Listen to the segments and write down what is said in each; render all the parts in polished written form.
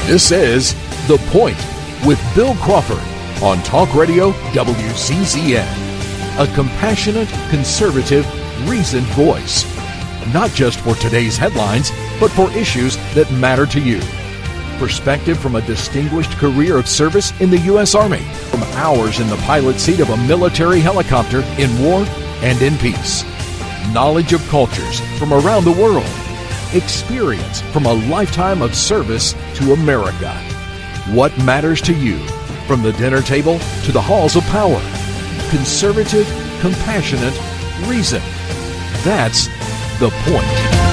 This is The Point with Bill Crawford on Talk Radio WCZN. A compassionate, conservative, reasoned voice. Not just for today's headlines, but for issues that matter to you. Perspective from a distinguished career of service in the U.S. Army. From hours in the pilot seat of a military helicopter in war and in peace. Knowledge of cultures from around the world. Experience from a lifetime of service to America. What matters to you, from the dinner table to the halls of power. Conservative, compassionate, reason. That's The Point.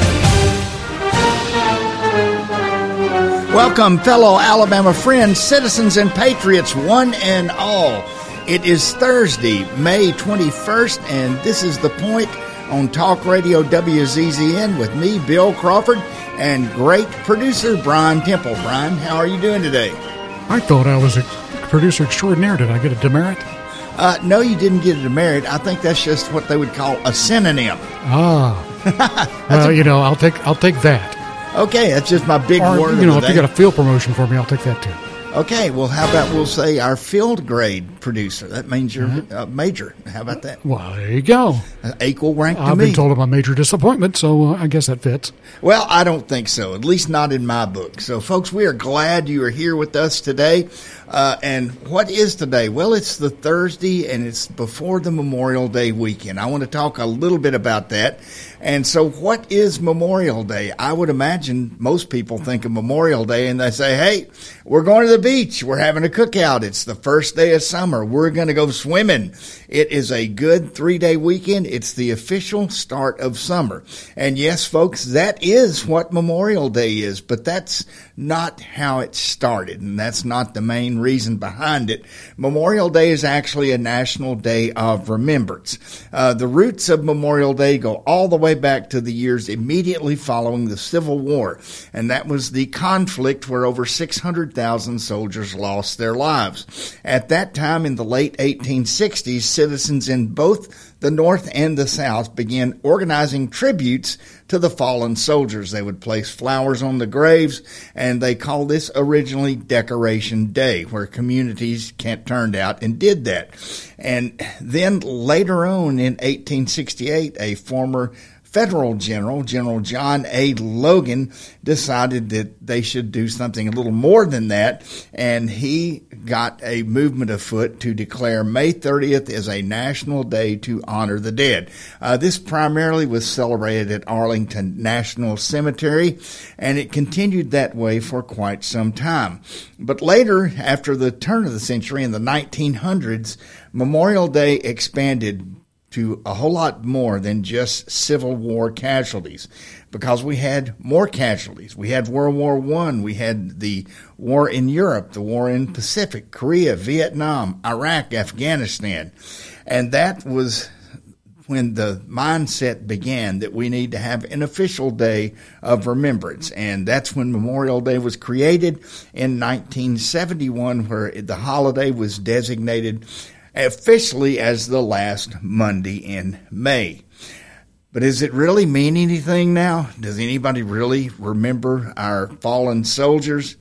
Welcome, fellow Alabama friends, citizens, and patriots, one and all. It is Thursday, May 21st, and this is The Point on Talk Radio WZZN with me, Bill Crawford, and great producer Brian Temple. Brian, how are you doing today? I thought I was a producer extraordinaire. Did I get a demerit? No, you didn't get a demerit. I think that's just what they would call a synonym. Well, I'll take that. Okay, that's just my big word. If you got a field promotion for me, I'll take that too. Okay, well, how about we'll say our field grade producer? That means you're major. How about that? Well, there you go. Equal rank to me. I've been told of my major disappointment, so I guess that fits. Well, I don't think so, at least not in my book. So, folks, we are glad you are here with us today. And what is today? Well, it's the Thursday, and it's before the Memorial Day weekend. I want to talk a little bit about that. And so what is Memorial Day? I would imagine most people think of Memorial Day and they say, hey, we're going to the beach. We're having a cookout. It's the first day of summer. We're going to go swimming. It is a good 3-day weekend. It's the official start of summer. And yes, folks, that is what Memorial Day is, but that's not how it started, and that's not the main reason behind it. Memorial Day is actually a national day of remembrance. The roots of Memorial Day go all the way back to the years immediately following the Civil War, and that was the conflict where over 600,000 soldiers lost their lives. At that time, in the late 1860s, citizens in both the North and the South began organizing tributes to the fallen soldiers. They would place flowers on the graves, and they called this originally Decoration Day, where communities turned out and did that. And then later on in 1868, a former federal general, General John A. Logan, decided that they should do something a little more than that, and he got a movement afoot to declare May 30th as a national day to honor the dead. This primarily was celebrated at Arlington National Cemetery, and it continued that way for quite some time. But later, after the turn of the century in the 1900s, Memorial Day expanded to a whole lot more than just Civil War casualties, because we had more casualties. We had World War I, we had the war in Europe, the war in Pacific, Korea, Vietnam, Iraq, Afghanistan. And that was when the mindset began that we need to have an official day of remembrance. And that's when Memorial Day was created in 1971, where the holiday was designated officially as the last Monday in May. But does it really mean anything now? Does anybody really remember our fallen soldiers?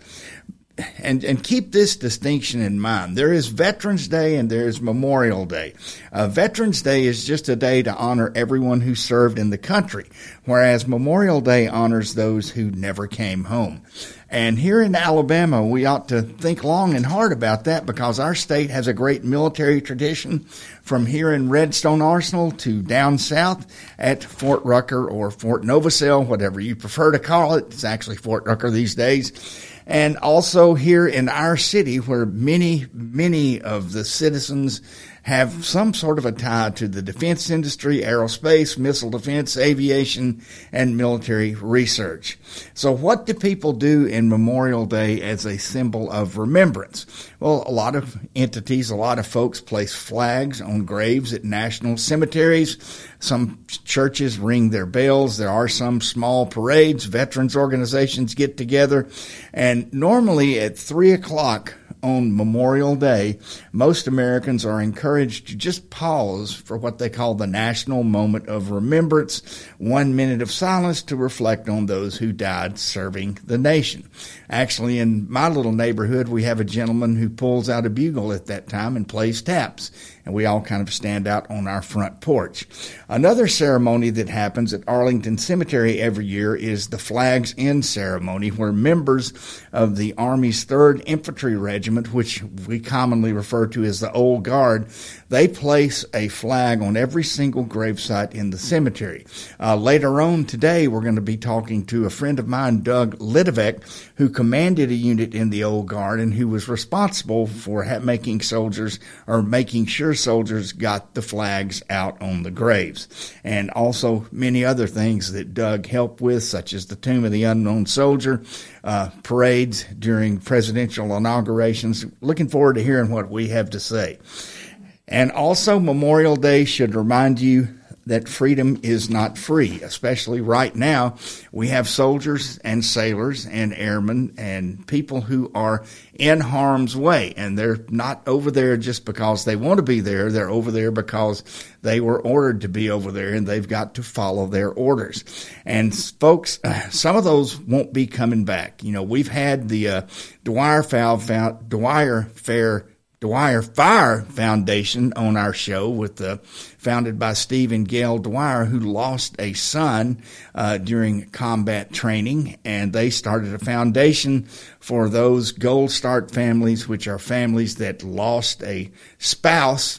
And keep this distinction in mind. There is Veterans Day and there is Memorial Day. Veterans Day is just a day to honor everyone who served in the country, whereas Memorial Day honors those who never came home. And here in Alabama, we ought to think long and hard about that, because our state has a great military tradition, from here in Redstone Arsenal to down south at Fort Rucker or Fort Novosel, whatever you prefer to call it. It's actually Fort Rucker these days. And also here in our city, where many of the citizens have some sort of a tie to the defense industry, aerospace, missile defense, aviation, and military research. So what do people do in Memorial Day as a symbol of remembrance? Well, a lot of entities, a lot of folks place flags on graves at national cemeteries. Some churches ring their bells. There are some small parades. Veterans organizations get together. And normally at 3 o'clock on Memorial Day, most Americans are encouraged to just pause for what they call the National Moment of Remembrance, 1 minute of silence to reflect on those who died serving the nation. Actually, in my little neighborhood, we have a gentleman who pulls out a bugle at that time and plays taps, and we all kind of stand out on our front porch. Another ceremony that happens at Arlington Cemetery every year is the Flags In ceremony, where members of the Army's 3rd Infantry Regiment, which we commonly refer to as the Old Guard, they place a flag on every single gravesite in the cemetery. Later on today, we're going to be talking to a friend of mine, Doug Lidovec, who commanded a unit in the Old Guard and who was responsible for making sure soldiers got the flags out on the graves. And also many other things that Doug helped with, such as the Tomb of the Unknown Soldier, parades during presidential inaugurations. Looking forward to hearing what we have to say. And also, Memorial Day should remind you that freedom is not free, especially right now. We have soldiers and sailors and airmen and people who are in harm's way, and they're not over there just because they want to be there. They're over there because they were ordered to be over there, and they've got to follow their orders. And folks, some of those won't be coming back. You know, we've had the Dwyer Fire Foundation on our show founded by Steve and Gail Dwyer, who lost a son during combat training, and they started a foundation for those Gold Star families, which are families that lost a spouse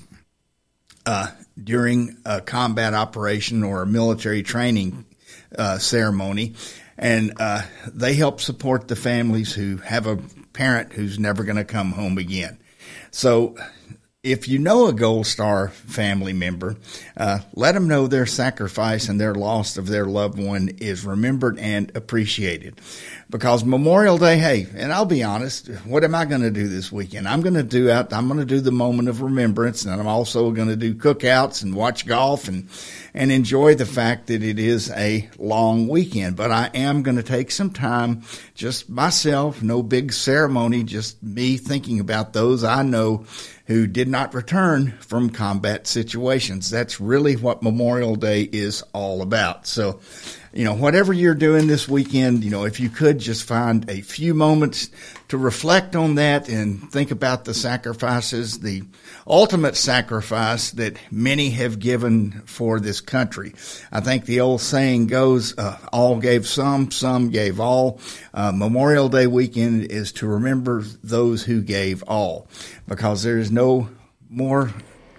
during a combat operation or a military training ceremony. And they help support the families who have a parent who's never going to come home again. So if you know a Gold Star family member, let them know their sacrifice and their loss of their loved one is remembered and appreciated. Because Memorial Day, hey, and I'll be honest, what am I going to do this weekend? I'm going to do the moment of remembrance, and I'm also going to do cookouts and watch golf and enjoy the fact that it is a long weekend. But I am going to take some time, just myself, no big ceremony, just me thinking about those I know who did not return from combat situations. That's really what Memorial Day is all about. So, you know, whatever you're doing this weekend, you know, if you could just find a few moments to reflect on that and think about the sacrifices, the ultimate sacrifice that many have given for this country. I think the old saying goes, all gave some gave all. Memorial Day weekend is to remember those who gave all, because there is no more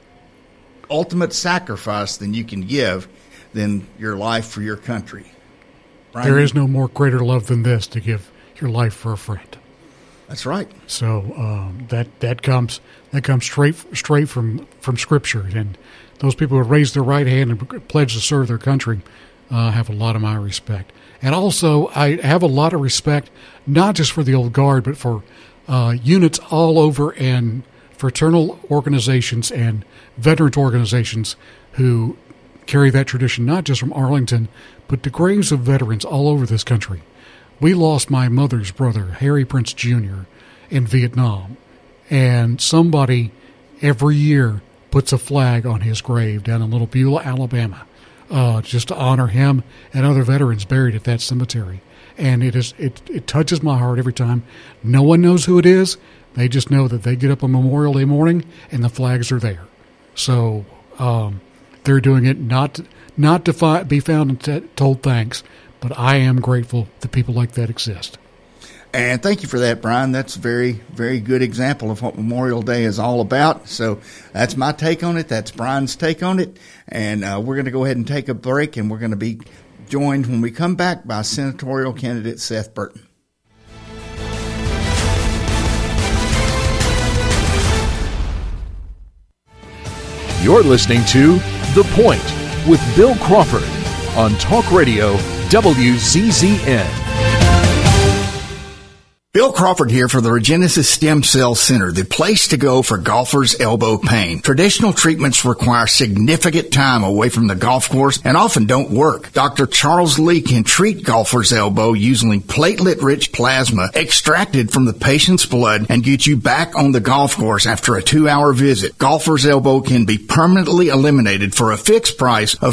ultimate sacrifice than you can give than your life for your country. Brian? There is no more greater love than this, to give your life for a friend. That's right. So that comes straight from Scripture, and those people who raise their right hand and pledge to serve their country have a lot of my respect. And also, I have a lot of respect not just for the Old Guard, but for units all over, and fraternal organizations and veterans organizations who carry that tradition, not just from Arlington, but the graves of veterans all over this country. We lost my mother's brother, Harry Prince Jr., in Vietnam, and somebody every year puts a flag on his grave down in Little Beulah, Alabama, just to honor him and other veterans buried at that cemetery. And it touches my heart every time. No one knows who it is. They just know that they get up on Memorial Day morning and the flags are there. So they're doing it not to be found and told thanks, but I am grateful that people like that exist. And thank you for that, Brian. That's a very, very good example of what Memorial Day is all about. So that's my take on it. That's Brian's take on it. And we're going to go ahead and take a break, and we're going to be joined when we come back by senatorial candidate Seth Burton. You're listening to The Point with Bill Crawford on Talk Radio WCZN. Bill Crawford here for the Regenesis Stem Cell Center, the place to go for golfers' elbow pain. Traditional treatments require significant time away from the golf course and often don't work. Dr. Charles Lee can treat golfers' elbow using platelet-rich plasma extracted from the patient's blood and get you back on the golf course after a 2-hour visit. Golfer's elbow can be permanently eliminated for a fixed price of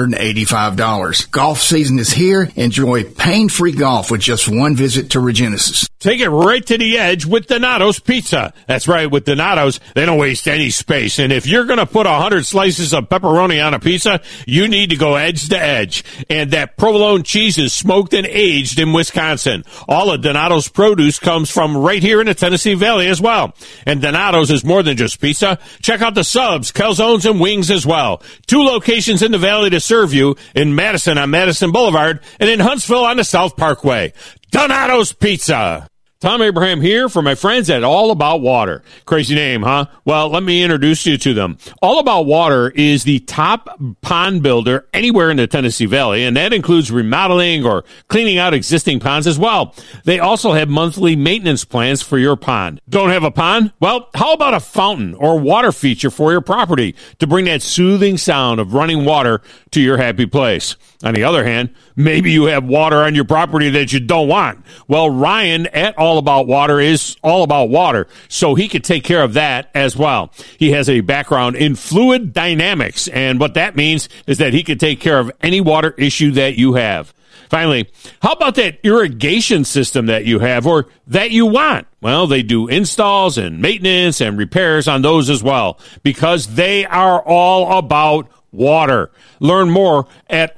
$585. Golf season is here. Enjoy pain-free golf with just one visit to Regenesis. Take it right to the edge with Donato's Pizza. That's right, with Donato's, they don't waste any space. And if you're going to put 100 slices of pepperoni on a pizza, you need to go edge to edge. And that provolone cheese is smoked and aged in Wisconsin. All of Donato's produce comes from right here in the Tennessee Valley as well. And Donato's is more than just pizza. Check out the subs, calzones, and wings as well. 2 locations in the valley to serve you, in Madison on Madison Boulevard and in Huntsville on the South Parkway. Donato's Pizza. Tom Abraham here for my friends at All About Water. Crazy name, huh? Well, let me introduce you to them. All About Water is the top pond builder anywhere in the Tennessee Valley, and that includes remodeling or cleaning out existing ponds as well. They also have monthly maintenance plans for your pond. Don't have a pond? Well, how about a fountain or water feature for your property to bring that soothing sound of running water to your happy place? On the other hand, maybe you have water on your property that you don't want. Well, Ryan at All About Water is all about water, so he could take care of that as well. He has a background in fluid dynamics, and what that means is that he could take care of any water issue that you have. Finally, how about that irrigation system that you have or that you want? Well, they do installs and maintenance and repairs on those as well, because they are all about water. Learn more at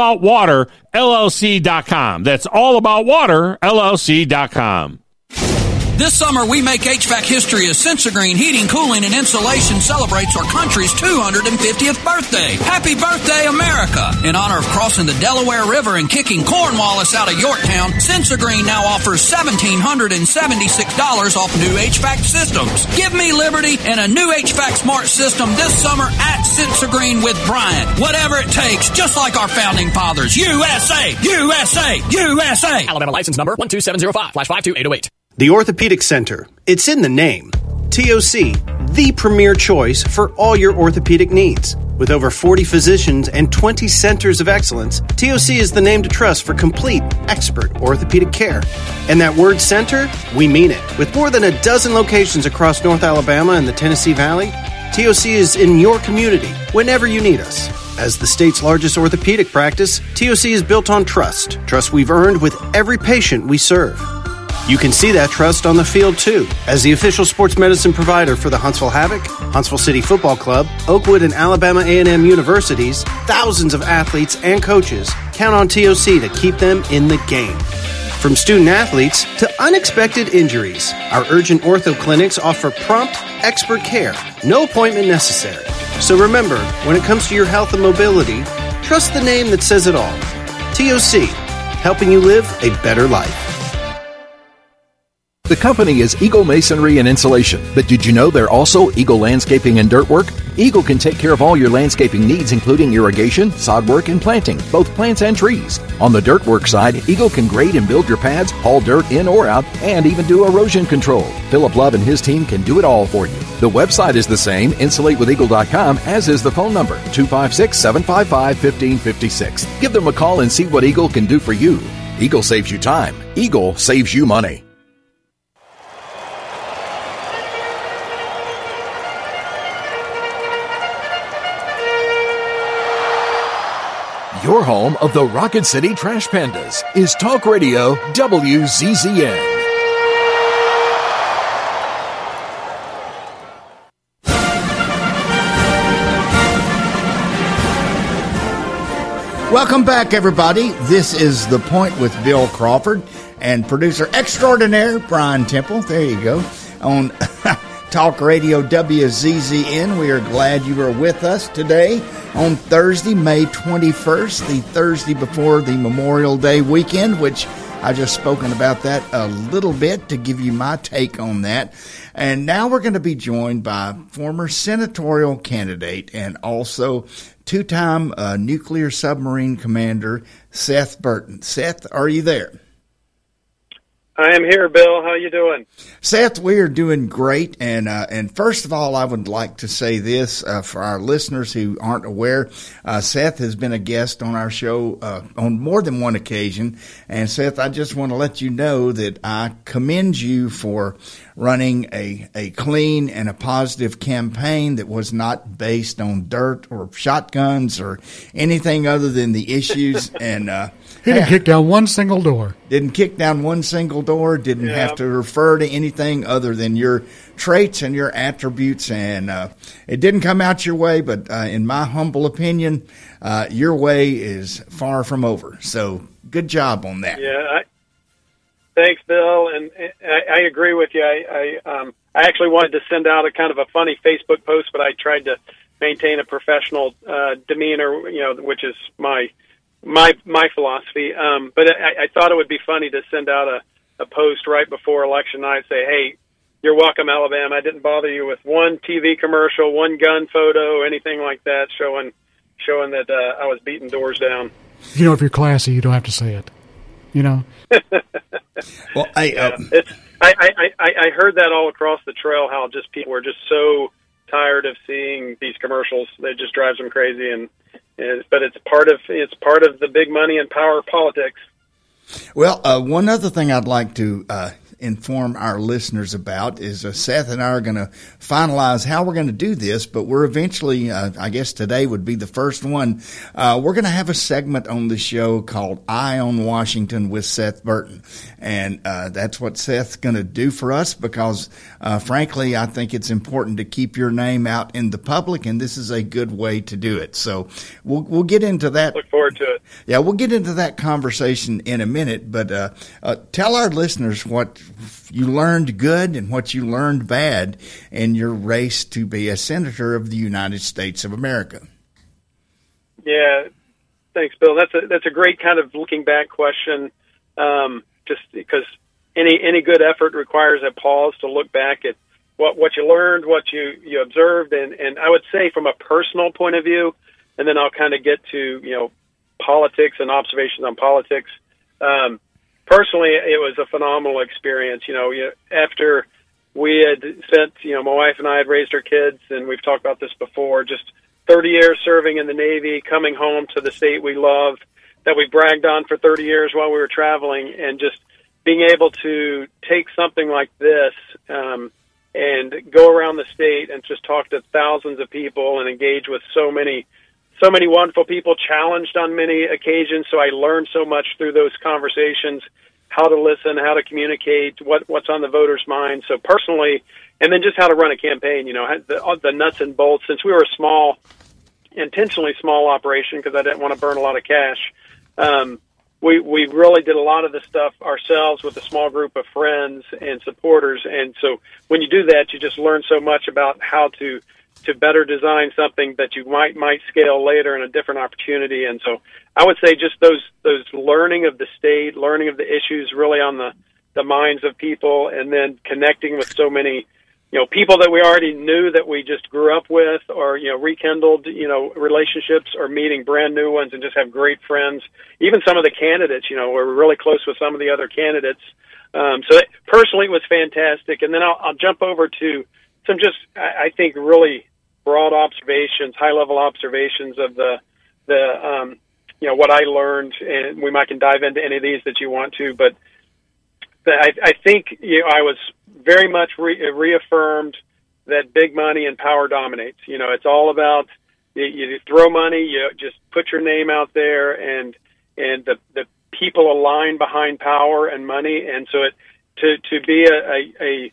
allaboutwaterllc.com. That's allaboutwaterllc.com. This summer, we make HVAC history as Sensagreen Heating, Cooling, and Insulation celebrates our country's 250th birthday. Happy birthday, America! In honor of crossing the Delaware River and kicking Cornwallis out of Yorktown, Sensagreen now offers $1,776 off new HVAC systems. Give me liberty and a new HVAC smart system this summer at Sensagreen with Brian. Whatever it takes, just like our founding fathers. USA! USA! USA! Alabama license number 12705/52808. The Orthopedic Center. It's in the name. TOC, the premier choice for all your orthopedic needs. With over 40 physicians and 20 centers of excellence, TOC is the name to trust for complete, expert orthopedic care. And that word center, we mean it. With more than a dozen locations across North Alabama and the Tennessee Valley, TOC is in your community whenever you need us. As the state's largest orthopedic practice, TOC is built on trust. Trust we've earned with every patient we serve. You can see that trust on the field, too. As the official sports medicine provider for the Huntsville Havoc, Huntsville City Football Club, Oakwood and Alabama A&M universities, thousands of athletes and coaches count on TOC to keep them in the game. From student athletes to unexpected injuries, our urgent ortho clinics offer prompt, expert care, no appointment necessary. So remember, when it comes to your health and mobility, trust the name that says it all. TOC, helping you live a better life. The company is Eagle Masonry and Insulation, but did you know they're also Eagle Landscaping and Dirt Work? Eagle can take care of all your landscaping needs, including irrigation, sod work, and planting, both plants and trees. On the dirt work side, Eagle can grade and build your pads, haul dirt in or out, and even do erosion control. Philip Love and his team can do it all for you. The website is the same, insulatewitheagle.com, as is the phone number, 256-755-1556. Give them a call and see what Eagle can do for you. Eagle saves you time. Eagle saves you money. Your home of the Rocket City Trash Pandas is Talk Radio WZZN. Welcome back, everybody. This is The Point with Bill Crawford and producer extraordinaire Brian Temple. There you go. On Talk Radio WZZN. We are glad you are with us today on Thursday, May 21st, the Thursday before the Memorial Day weekend, which I just spoken about that a little bit to give you my take on that. And now we're going to be joined by former senatorial candidate and also two-time nuclear submarine commander Seth Burton. Seth, are you there? I am here, Bill. How you doing? Seth, we are doing great. And first of all, I would like to say this for our listeners who aren't aware. Seth has been a guest on our show on more than one occasion. And Seth, I just want to let you know that I commend you for running a clean and a positive campaign that was not based on dirt or shotguns or anything other than the issues. And he didn't kick down one single door. Didn't kick down one single door. Didn't have to refer to anything other than your traits and your attributes. And it didn't come out your way, but in my humble opinion, your way is far from over. So good job on that. Yeah. Thanks, Bill. And I agree with you. I actually wanted to send out a kind of a funny Facebook post, but I tried to maintain a professional demeanor, which is my philosophy. But I thought it would be funny to send out a post right before election night, say, hey, you're welcome, Alabama. I didn't bother you with one TV commercial, one gun photo, anything like that, showing that I was beating doors down. If you're classy, you don't have to say it. Well, I heard that all across the trail, how just people were just so tired of seeing these commercials. It just drives them crazy, but it's part of the big money and power politics. Well, one other thing I'd like to inform our listeners about is Seth and I are going to finalize how we're going to do this, but we're eventually, I guess today would be the first one. We're going to have a segment on the show called Eye on Washington with Seth Burton. And that's what Seth's going to do for us because, frankly, I think it's important to keep your name out in the public, and this is a good way to do it. So we'll get into that. Look forward to it. Yeah, we'll get into that conversation in a minute, but tell our listeners what you learned good and what you learned bad in your race to be a senator of the United States of America. Yeah, thanks, Bill. That's a great kind of looking back question. Just because any good effort requires a pause to look back at what you learned, what you observed, and I would say from a personal point of view, and then I'll kind of get to politics and observations on politics. Personally, it was a phenomenal experience. After we had spent, my wife and I had raised our kids, and we've talked about this before, just 30 years serving in the Navy, coming home to the state we love, that we bragged on for 30 years while we were traveling, and just being able to take something like this and go around the state and just talk to thousands of people and engage with so many wonderful people, challenged on many occasions. So I learned so much through those conversations, how to listen, how to communicate, what's on the voters' mind. So personally, and then just how to run a campaign, the nuts and bolts. Since we were a intentionally small operation, because I didn't want to burn a lot of cash, we really did a lot of the stuff ourselves with a small group of friends and supporters. And so when you do that, you just learn so much about how to better design something that you might scale later in a different opportunity. And so I would say just those learning of the state, learning of the issues really on the minds of people, and then connecting with so many, people that we already knew that we just grew up with, or, rekindled, relationships, or meeting brand new ones and just have great friends. Even some of the candidates, we're really close with some of the other candidates. So personally it was fantastic. And then I'll jump over to some just, I think, really broad observations, high-level observations of the what I learned, and we can dive into any of these that you want to. But I think I was very much reaffirmed that big money and power dominates. It's all about you throw money, you just put your name out there, and the people align behind power and money, and so to be a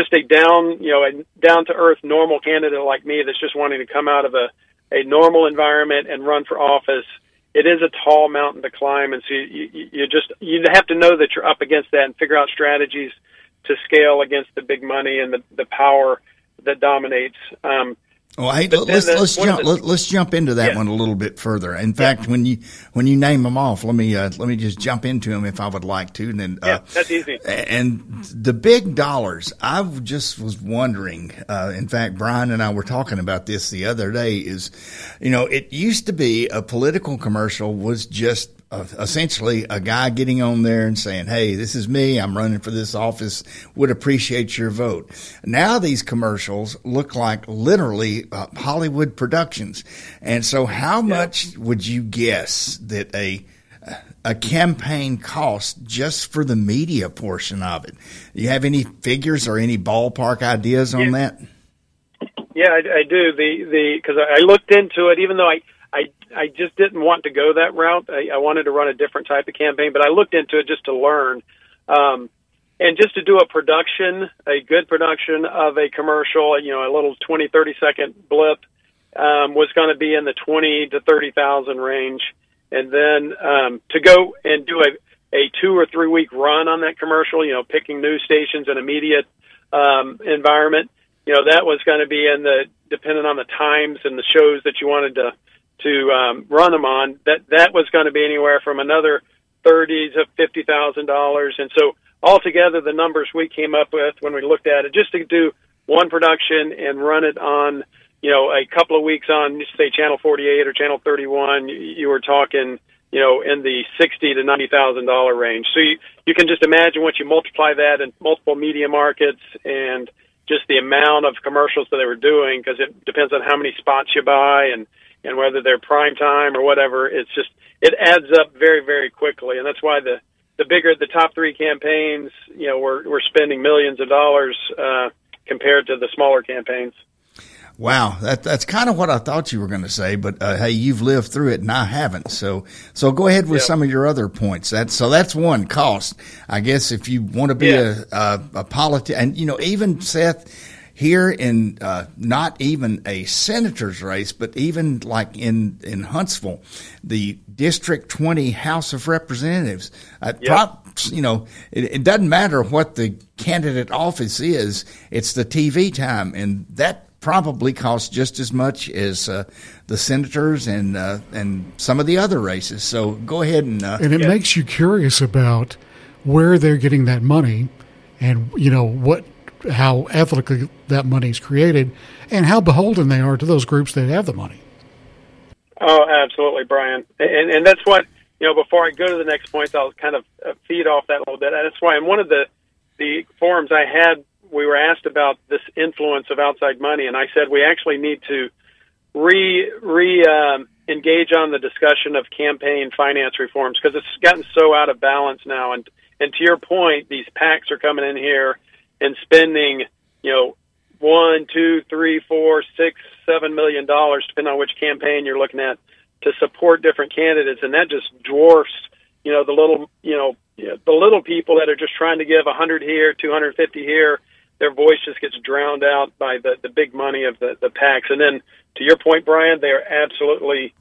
down to earth normal candidate like me that's just wanting to come out of a normal environment and run for office, it is a tall mountain to climb. And so you have to know that you're up against that and figure out strategies to scale against the big money and the power that dominates. Well, hey, let's jump into that one a little bit further. In fact, when you name them off, let me just jump into them if I would like to. And then, that's easy. And the big dollars, I just was wondering. In fact, Brian and I were talking about this the other day. It used to be a political commercial was just essentially a guy getting on there and saying, hey, this is me, I'm running for this office, would appreciate your vote. Now these commercials look like literally Hollywood productions. And so how much would you guess that a campaign costs just for the media portion of it? Do you have any figures or any ballpark ideas on that? Yeah, I do. Because I looked into it, even though I just didn't want to go that route. I wanted to run a different type of campaign, but I looked into it just to learn. And just to do a good production of a commercial, a little 20, 30-second blip, was going to be in the 20 to 30,000 range. And then to go and do a 2 or 3 week run on that commercial, picking news stations in a media environment, that was going to be depending on the times and the shows that you wanted to run them on, that was going to be anywhere from another $30,000 to $50,000. And so altogether, the numbers we came up with when we looked at it, just to do one production and run it on, a couple of weeks on, say, Channel 48 or Channel 31, you were talking, in the $60,000 to $90,000 range. So you can just imagine once you multiply that in multiple media markets and just the amount of commercials that they were doing, because it depends on how many spots you buy and whether they're prime time or whatever, it adds up very, very quickly. And that's why the bigger the top three campaigns, we're spending millions of dollars compared to the smaller campaigns. Wow, that's kind of what I thought you were going to say, but hey, you've lived through it and I haven't. So go ahead with some of your other points. That's one, cost. I guess if you want to be a politician, and even Seth, here in not even a senator's race, but even like in Huntsville, the District 20 House of Representatives, it doesn't matter what the candidate office is, it's the TV time, and that probably costs just as much as the senators and some of the other races. So go ahead and it makes you curious about where they're getting that money, and how ethically that money is created, and how beholden they are to those groups that have the money. Oh, absolutely, Brian. And that's what, before I go to the next point, I'll kind of feed off that a little bit. And that's why in one of the forums I had, we were asked about this influence of outside money, and I said we actually need to engage on the discussion of campaign finance reforms, because it's gotten so out of balance now. And to your point, these PACs are coming in here and spending, $1, $2, $3, $4, $6, $7 million, depending on which campaign you're looking at, to support different candidates, and that just dwarfs, the little people that are just trying to give 100 here, 250 here. Their voice just gets drowned out by the big money of the PACs. And then, to your point, Brian, they are absolutely,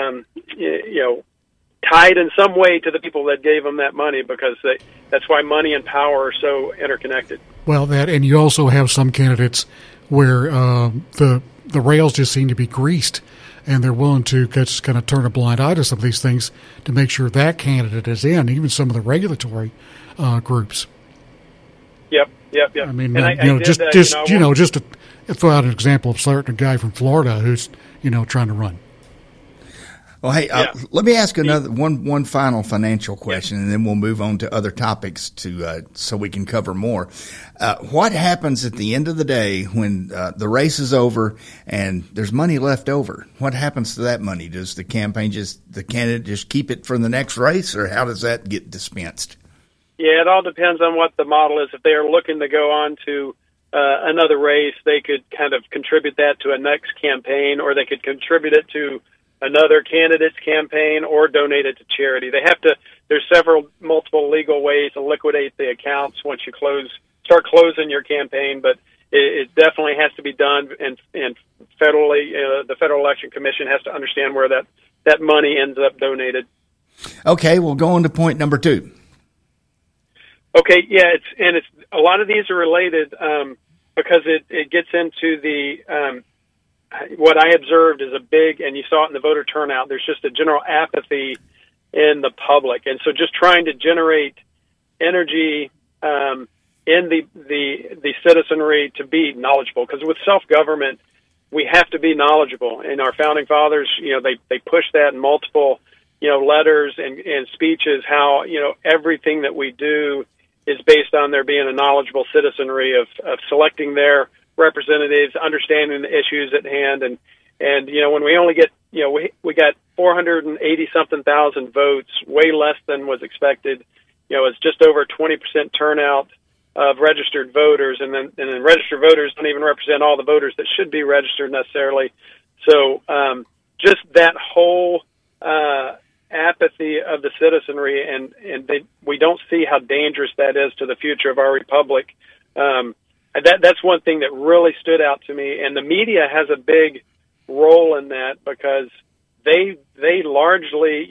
tied in some way to the people that gave them that money, because that's why money and power are so interconnected. Well, and you also have some candidates where the rails just seem to be greased, and they're willing to just kind of turn a blind eye to some of these things to make sure that candidate is in, even some of the regulatory groups. Yep. I mean, just to throw out an example of a guy from Florida who's, trying to run. Well, hey, let me ask another one final financial question, and then we'll move on to other topics so we can cover more. What happens at the end of the day when the race is over and there's money left over? What happens to that money? Does the candidate just keep it for the next race, or how does that get dispensed? Yeah, it all depends on what the model is. If they are looking to go on to another race, they could kind of contribute that to a next campaign, or they could contribute it to another candidate's campaign, or donate it to charity. There's multiple legal ways to liquidate the accounts once you start closing your campaign, but it definitely has to be done, and federally, the Federal Election Commission has to understand where that money ends up donated. Okay, we'll go on to point number 2. Okay, yeah, it's a lot of these are related because it gets into the what I observed is a big, and you saw it in the voter turnout, there's just a general apathy in the public. And so just trying to generate energy in the citizenry to be knowledgeable, because with self-government, we have to be knowledgeable. And our founding fathers, they pushed that in multiple letters and speeches, how, everything that we do is based on there being a knowledgeable citizenry of selecting their representatives, understanding the issues at hand. And when we only get, we got 480 something thousand votes, way less than was expected. It's just over 20% turnout of registered voters, and then registered voters don't even represent all the voters that should be registered necessarily. So just that whole apathy of the citizenry, and we don't see how dangerous that is to the future of our republic. That's one thing that really stood out to me, and the media has a big role in that because they largely,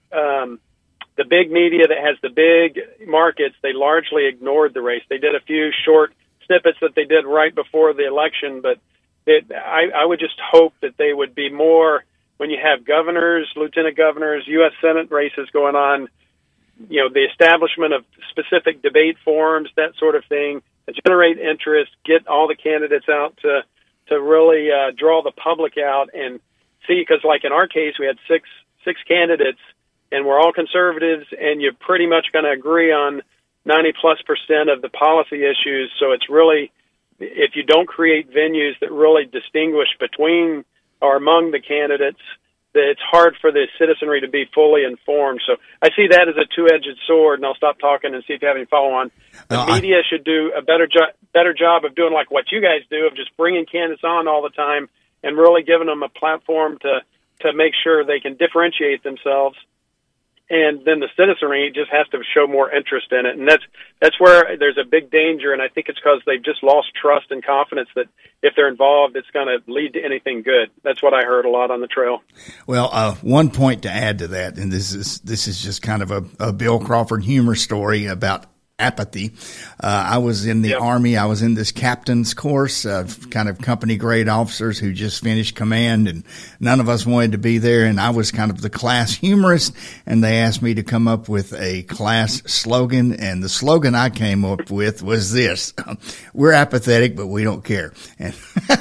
the big media that has the big markets, they largely ignored the race. They did a few short snippets that they did right before the election, but I would just hope that they would be more, when you have governors, lieutenant governors, U.S. Senate races going on, the establishment of specific debate forums, that sort of thing, to generate interest, get all the candidates out to really draw the public out and see, because like in our case, we had six candidates, and we're all conservatives, and you're pretty much going to agree on 90+% of the policy issues. So it's really, if you don't create venues that really distinguish between or among the candidates, that it's hard for the citizenry to be fully informed. So I see that as a two-edged sword, and I'll stop talking and see if you have any follow-on. The media should do a better job of doing like what you guys do, of just bringing candidates on all the time and really giving them a platform to make sure they can differentiate themselves. And then the citizenry just has to show more interest in it. And that's where there's a big danger, and I think it's because they've just lost trust and confidence that if they're involved, it's going to lead to anything good. That's what I heard a lot on the trail. Well, one point to add to that, and this is just kind of a Bill Crawford humor story about apathy. I was in the Army. I was in this captain's course, kind of company grade officers who just finished command, and none of us wanted to be there. And I was kind of the class humorist, and they asked me to come up with a class slogan. And the slogan I came up with was this: "We're apathetic, but we don't care." And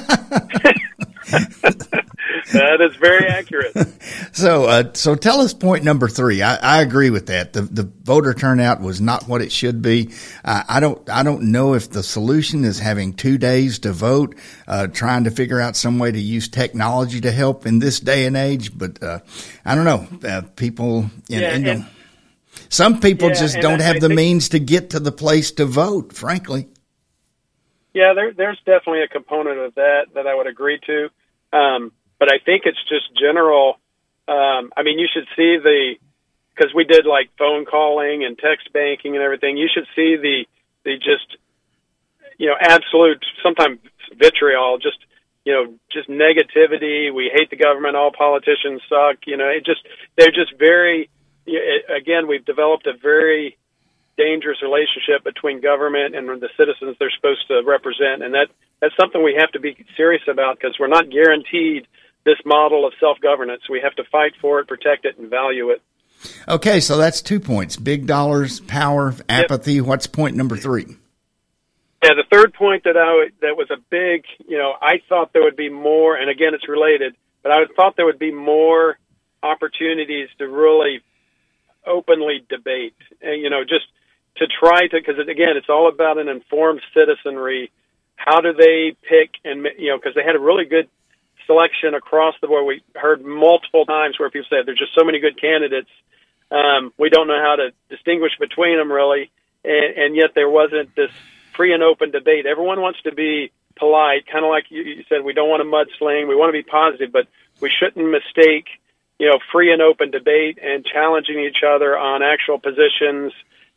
that is very accurate. So tell us point number 3. I agree with that. The voter turnout was not what it should be. I don't know if the solution is having 2 days to vote, trying to figure out some way to use technology to help in this day and age. But I don't know. People, some people just don't have the means to get to the place to vote, frankly. Yeah, there's definitely a component of that I would agree to. But I think it's just general. You should see because we did like phone calling and text banking and everything. You should see the just, absolute, sometimes vitriol, just negativity. We hate the government. All politicians suck. They're just very, again, we've developed a very dangerous relationship between government and the citizens they're supposed to represent. And that's something we have to be serious about, because we're not guaranteed this model of self-governance. We have to fight for it, protect it, and value it. Okay, so that's 2 points: big dollars, power, apathy. Yep. What's point number 3? Yeah, the third point that was a big, I thought there would be more, and again, it's related, but I thought there would be more opportunities to really openly debate, and, just to try to, because again, it's all about an informed citizenry. How do they pick, and, because they had a really good selection across the board. We heard multiple times where people said there's just so many good candidates. We don't know how to distinguish between them really. And yet there wasn't this free and open debate. Everyone wants to be polite, kind of like you said, we don't want to mudsling. We want to be positive, but we shouldn't mistake, free and open debate and challenging each other on actual positions,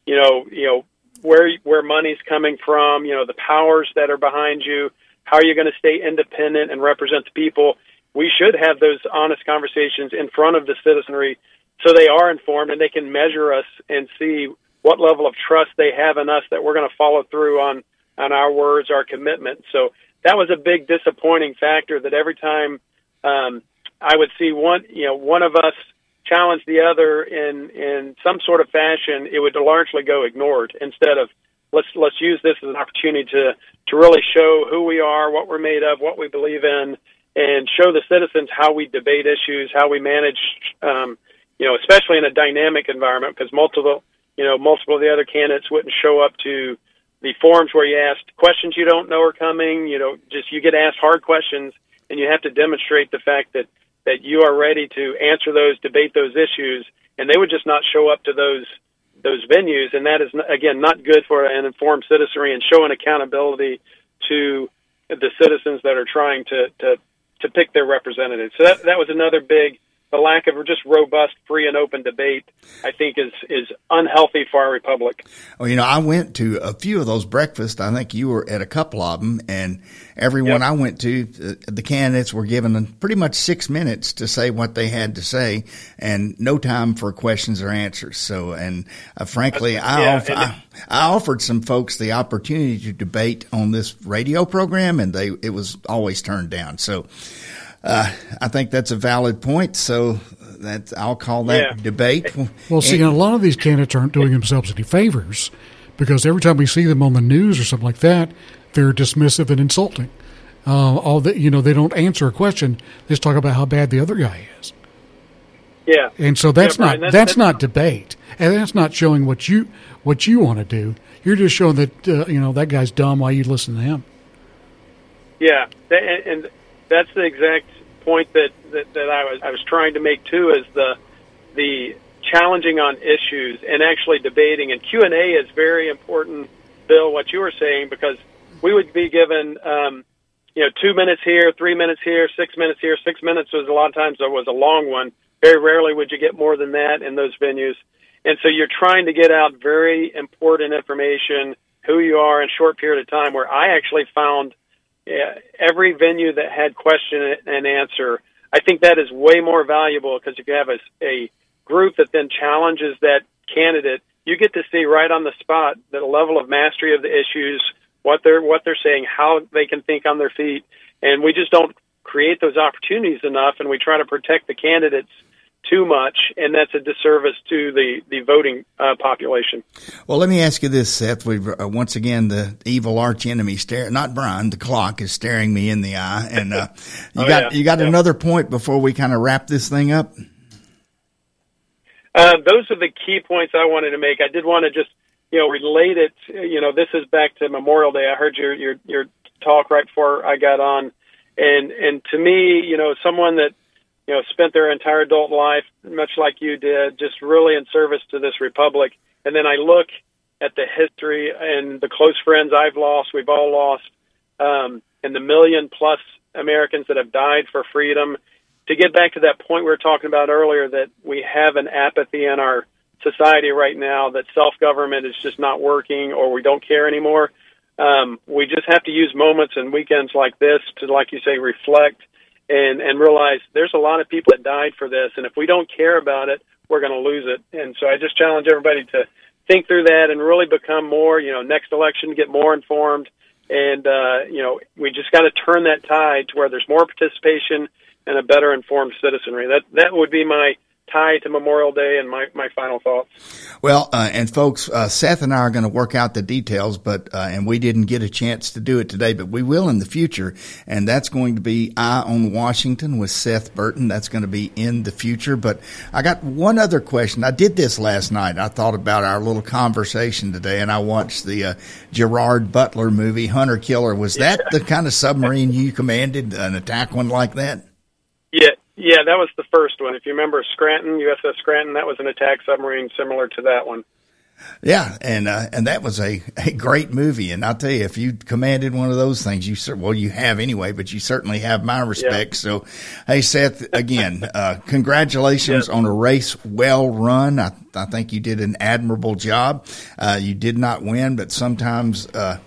where money's coming from, the powers that are behind you. How are you going to stay independent and represent the people? We should have those honest conversations in front of the citizenry so they are informed and they can measure us and see what level of trust they have in us that we're going to follow through on our words, our commitment. So that was a big disappointing factor, that every time I would see one of us challenge the other in some sort of fashion, it would largely go ignored, instead of let's use this as an opportunity to really show who we are, what we're made of, what we believe in, and show the citizens how we debate issues, how we manage, especially in a dynamic environment, because multiple of the other candidates wouldn't show up to the forums where you asked questions you don't know are coming. You get asked hard questions, and you have to demonstrate the fact that you are ready to answer those, debate those issues, and they would just not show up to those venues, and that is, again, not good for an informed citizenry and showing accountability to the citizens that are trying to pick their representatives. So that was another big. The lack of just robust, free, and open debate, I think, is unhealthy for our republic. Well, I went to a few of those breakfasts. I think you were at a couple of them, and everyone I went to, the candidates were given pretty much 6 minutes to say what they had to say, and no time for questions or answers. So, and frankly, I offered some folks the opportunity to debate on this radio program, and it was always turned down. So. I think that's a valid point, so I'll call that debate. Well, see, a lot of these candidates aren't doing themselves any favors, because every time we see them on the news or something like that, they're dismissive and insulting. They don't answer a question; they just talk about how bad the other guy is. Yeah, and so that's not debate, and that's not showing what you want to do. You're just showing that that guy's dumb. Why you listen to him? Yeah, and that's the exact point that I was trying to make too, is the challenging on issues and actually debating. And Q&A is very important, Bill, what you were saying, because we would be given 2 minutes here, 3 minutes here, 6 minutes here. 6 minutes was a lot of times was a long one. Very rarely would you get more than that in those venues. And so you're trying to get out very important information, who you are in a short period of time, where I actually found every venue that had question and answer. I think that is way more valuable, because if you have a group that then challenges that candidate, you get to see right on the spot the level of mastery of the issues, what they're saying, how they can think on their feet. And we just don't create those opportunities enough, and we try to protect the candidates too much, and that's a disservice to the voting population. Well, let me ask you this, Seth. We've once again, the evil arch enemy not Brian, the clock is staring me in the eye, and you got another point before we kind of wrap this thing up? Those are the key points I wanted to make. I did want to just relate it. This is back to Memorial Day. I heard your talk right before I got on, and to me, someone that spent their entire adult life, much like you did, just really in service to this republic. And then I look at the history and the close friends I've lost, we've all lost, and the 1 million+ Americans that have died for freedom. To get back to that point we were talking about earlier, that we have an apathy in our society right now, that self-government is just not working, or we don't care anymore. We just have to use moments and weekends like this to, like you say, reflect and realize there's a lot of people that died for this, and if we don't care about it, we're going to lose it. And so I just challenge everybody to think through that and really become more, next election, get more informed, and, we just got to turn that tide to where there's more participation and a better informed citizenry. That would be my tie to Memorial Day and my final thoughts. Well, and folks, Seth and I are going to work out the details, and we didn't get a chance to do it today, but we will in the future, and that's going to be Eye on Washington with Seth Burton. That's going to be in the future. But I got one other question. I did this last night. I thought about our little conversation today, and I watched the Gerard Butler movie, Hunter Killer. Was that the kind of submarine you commanded, an attack one like that? Yeah, that was the first one. If you remember Scranton, USS Scranton, that was an attack submarine similar to that one. Yeah, and that was a great movie. And I'll tell you, if you commanded one of those things, you have anyway, but you certainly have my respect. Yeah. So, hey, Seth, again, congratulations on a race well run. I think you did an admirable job. You did not win, but sometimes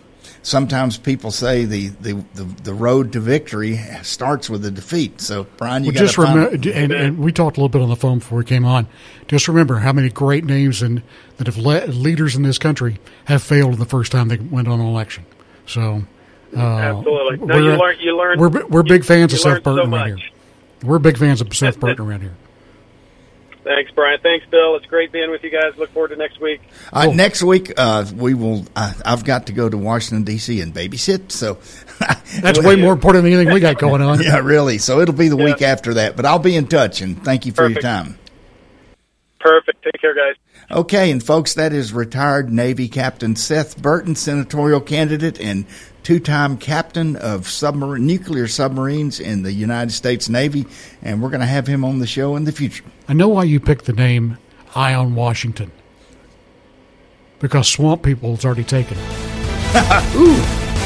people say the road to victory starts with a defeat. So, Brian, you got to remember, and we talked a little bit on the phone before we came on. Just remember how many great names that have leaders in this country have failed the first time they went on an election. So, absolutely, no, you learn. We're big fans of Seth Burton around here. We're big fans of Seth Burton around here. Thanks, Brian. Thanks, Bill. It's great being with you guys. Look forward to next week. Cool. Next week, we will. I've got to go to Washington, D.C. and babysit. So that's way more important than anything we got going on. Yeah, really. So it'll be the week after that. But I'll be in touch, and thank you for your time. Perfect. Take care, guys. Okay, and folks, that is retired Navy Captain Seth Burton, senatorial candidate and two-time captain of nuclear submarines in the United States Navy, and we're going to have him on the show in the future. I know why you picked the name Ion Washington. Because Swamp People's already taken it. Ooh.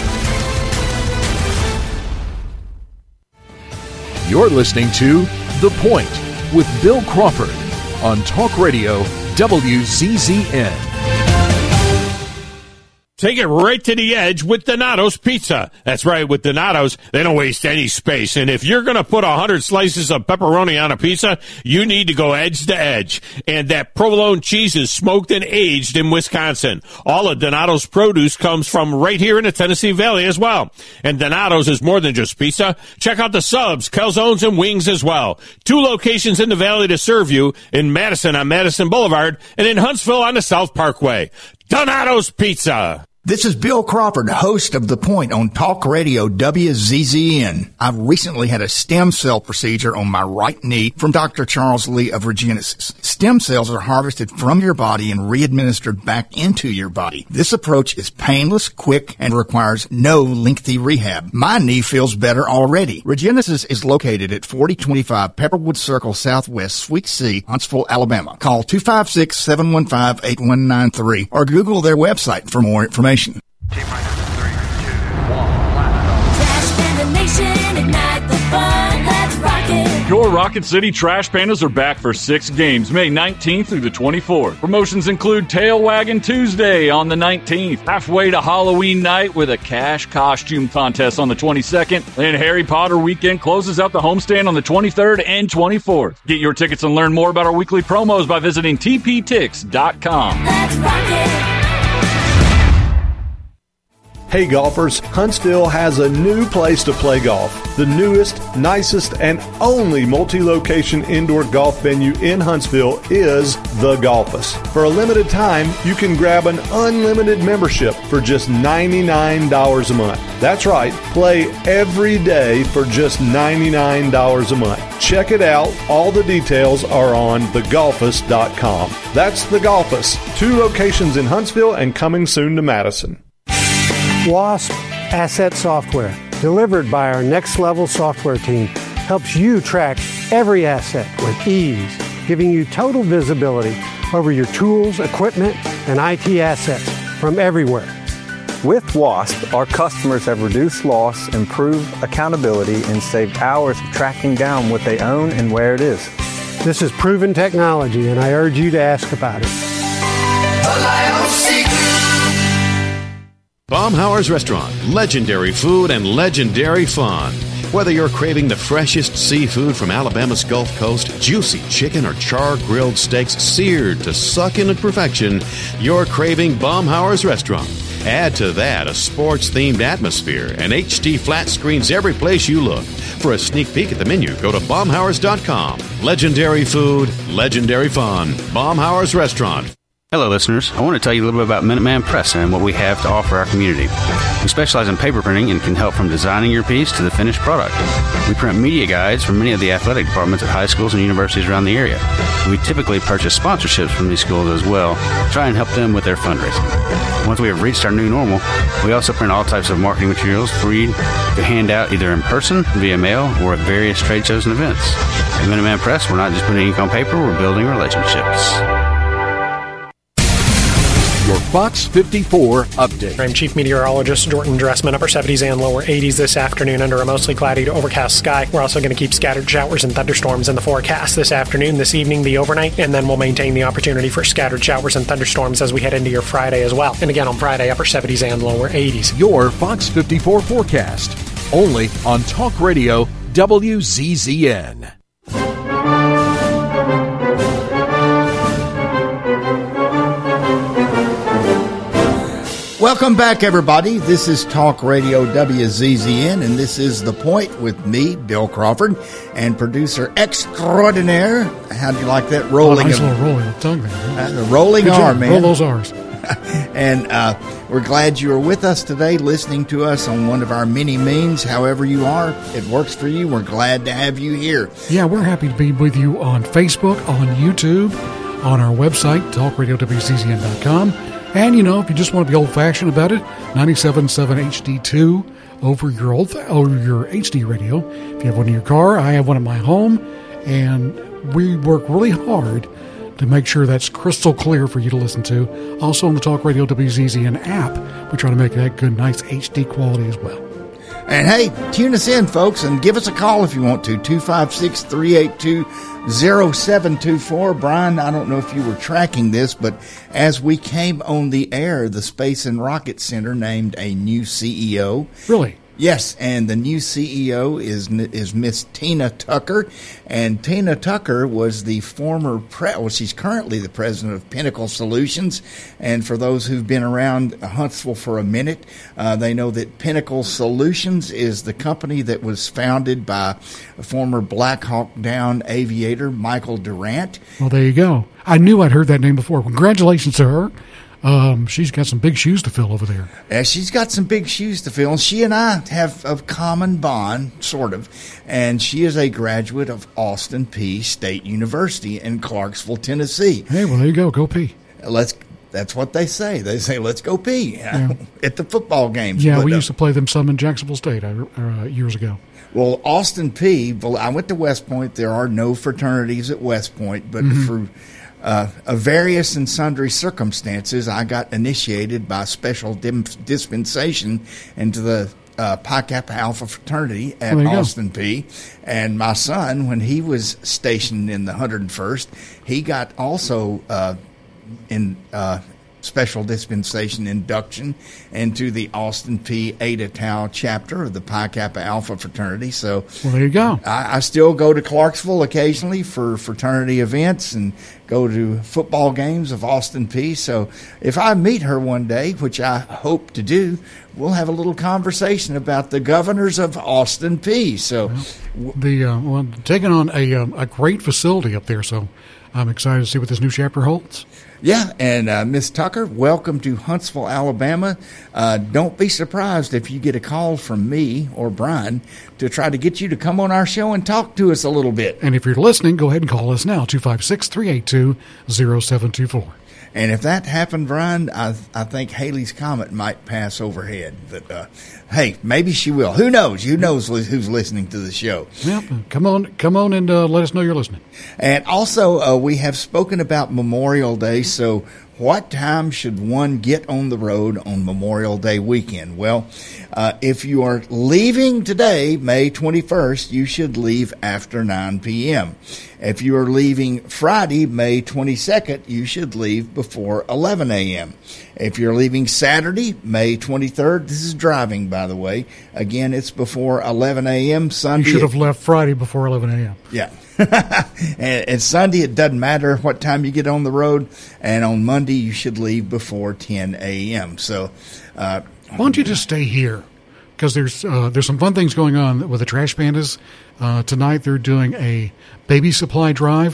You're listening to The Point with Bill Crawford on Talk Radio WZZN. Take it right to the edge with Donato's Pizza. That's right, with Donato's, they don't waste any space. And if you're going to put 100 slices of pepperoni on a pizza, you need to go edge to edge. And that provolone cheese is smoked and aged in Wisconsin. All of Donato's produce comes from right here in the Tennessee Valley as well. And Donato's is more than just pizza. Check out the subs, calzones, and wings as well. 2 locations in the Valley to serve you, in Madison on Madison Boulevard and in Huntsville on the South Parkway. Donato's Pizza. This is Bill Crawford, host of The Point on Talk Radio WZZN. I've recently had a stem cell procedure on my right knee from Dr. Charles Lee of Regenesis. Stem cells are harvested from your body and re-administered back into your body. This approach is painless, quick, and requires no lengthy rehab. My knee feels better already. Regenesis is located at 4025 Pepperwood Circle Southwest, Suite C, Huntsville, Alabama. Call 256-715-8193 or Google their website for more information. Trash Panda Nation, ignite the fun, let's rock it. Your Rocket City Trash Pandas are back for 6 games, May 19th through the 24th. Promotions include Tail Wagging Tuesday on the 19th, halfway to Halloween night with a cash costume contest on the 22nd, and Harry Potter weekend closes out the homestand on the 23rd and 24th. Get your tickets and learn more about our weekly promos by visiting tptix.com. Let's rock it. Hey golfers, Huntsville has a new place to play golf. The newest, nicest, and only multi-location indoor golf venue in Huntsville is The Golfus. For a limited time, you can grab an unlimited membership for just $99 a month. That's right, play every day for just $99 a month. Check it out. All the details are on thegolfus.com. That's The Golfus. 2 locations in Huntsville and coming soon to Madison. WASP Asset Software, delivered by our Next Level software team, helps you track every asset with ease, giving you total visibility over your tools, equipment, and IT assets from everywhere. With WASP, our customers have reduced loss, improved accountability, and saved hours of tracking down what they own and where it is. This is proven technology, and I urge you to ask about it. Baumhauer's Restaurant, legendary food and legendary fun. Whether you're craving the freshest seafood from Alabama's Gulf Coast, juicy chicken or char-grilled steaks seared to succulent perfection, you're craving Baumhauer's Restaurant. Add to that a sports-themed atmosphere and HD flat screens every place you look. For a sneak peek at the menu, go to Baumhauers.com. Legendary food, legendary fun. Baumhauer's Restaurant. Hello, listeners. I want to tell you a little bit about Minuteman Press and what we have to offer our community. We specialize in paper printing and can help from designing your piece to the finished product. We print media guides for many of the athletic departments at high schools and universities around the area. We typically purchase sponsorships from these schools as well, try and help them with their fundraising. Once we have reached our new normal, we also print all types of marketing materials for you to hand out either in person, via mail, or at various trade shows and events. At Minuteman Press, we're not just putting ink on paper, we're building relationships. Your Fox 54 update. I'm Chief Meteorologist Jordan Dressman. Upper 70s and lower 80s this afternoon under a mostly cloudy to overcast sky. We're also going to keep scattered showers and thunderstorms in the forecast this afternoon, this evening, the overnight, and then we'll maintain the opportunity for scattered showers and thunderstorms as we head into your Friday as well. And again on Friday, upper 70s and lower 80s. Your Fox 54 forecast, only on Talk Radio WZZN. Welcome back, everybody. This is Talk Radio WZZN, and this is The Point with me, Bill Crawford, and producer extraordinaire. How do you like that rolling? Nice little rolling tongue there. Rolling R, man. Roll those R's. And we're glad you are with us today, listening to us on one of our many means. However you are, it works for you. We're glad to have you here. Yeah, we're happy to be with you on Facebook, on YouTube, on our website, talkradiowczn.com. And, you know, if you just want to be old-fashioned about it, 97.7 HD2 over your HD radio. If you have one in your car, I have one in my home, and we work really hard to make sure that's crystal clear for you to listen to. Also on the Talk Radio WZZN app, we try to make that good, nice HD quality as well. And hey, tune us in, folks, and give us a call if you want to, 256-382-0724. Brian, I don't know if you were tracking this, but as we came on the air, the Space and Rocket Center named a new CEO. Really? Yes, and the new CEO is Miss Tina Tucker, and Tina Tucker was the former she's currently the president of Pinnacle Solutions, and for those who've been around Huntsville for a minute, they know that Pinnacle Solutions is the company that was founded by a former Black Hawk Down aviator, Michael Durant. Well, there you go. I knew I'd heard that name before. Congratulations to her. She's got some big shoes to fill over there. Yeah, she's got some big shoes to fill. She and I have a common bond, sort of, and she is a graduate of Austin Peay State University in Clarksville, Tennessee. Hey, well, there you go. Go Peay. That's what they say. They say, let's go Peay at the football games. Yeah, we used to play them some in Jacksonville State years ago. Well, Austin Peay, I went to West Point. There are no fraternities at West Point, but for various and sundry circumstances, I got initiated by special dispensation into the Pi Kappa Alpha fraternity at Austin Peay. And my son, when he was stationed in the 101st, he got also in special dispensation induction into the Austin Peay Eta Tau chapter of the Pi Kappa Alpha fraternity. So well, there you go. I still go to Clarksville occasionally for fraternity events and go to football games of Austin Peay. So if I meet her one day, which I hope to do, we'll have a little conversation about the governors of Austin Peay. So taking on a great facility up there. So I'm excited to see what this new chapter holds. Yeah, and Miss Tucker, welcome to Huntsville, Alabama. Don't be surprised if you get a call from me or Brian to try to get you to come on our show and talk to us a little bit. And if you're listening, go ahead and call us now, 256-382-0724. And if that happened, Brian, I think Haley's Comet might pass overhead. But, hey, maybe she will. Who knows? Who knows who's listening to the show? Yep. Come on and let us know you're listening. And also, we have spoken about Memorial Day, so what time should one get on the road on Memorial Day weekend? Well, if you are leaving today, May 21st, you should leave after 9 p.m. If you are leaving Friday, May 22nd, you should leave before 11 a.m. If you're leaving Saturday, May 23rd, this is driving, by the way. Again, it's before 11 a.m. Sunday. You should have left Friday before 11 a.m. Yeah. and Sunday, it doesn't matter what time you get on the road. And on Monday, you should leave before 10 a.m. So, why don't you just stay here? Because there's some fun things going on with the Trash Pandas. Tonight, they're doing a baby supply drive.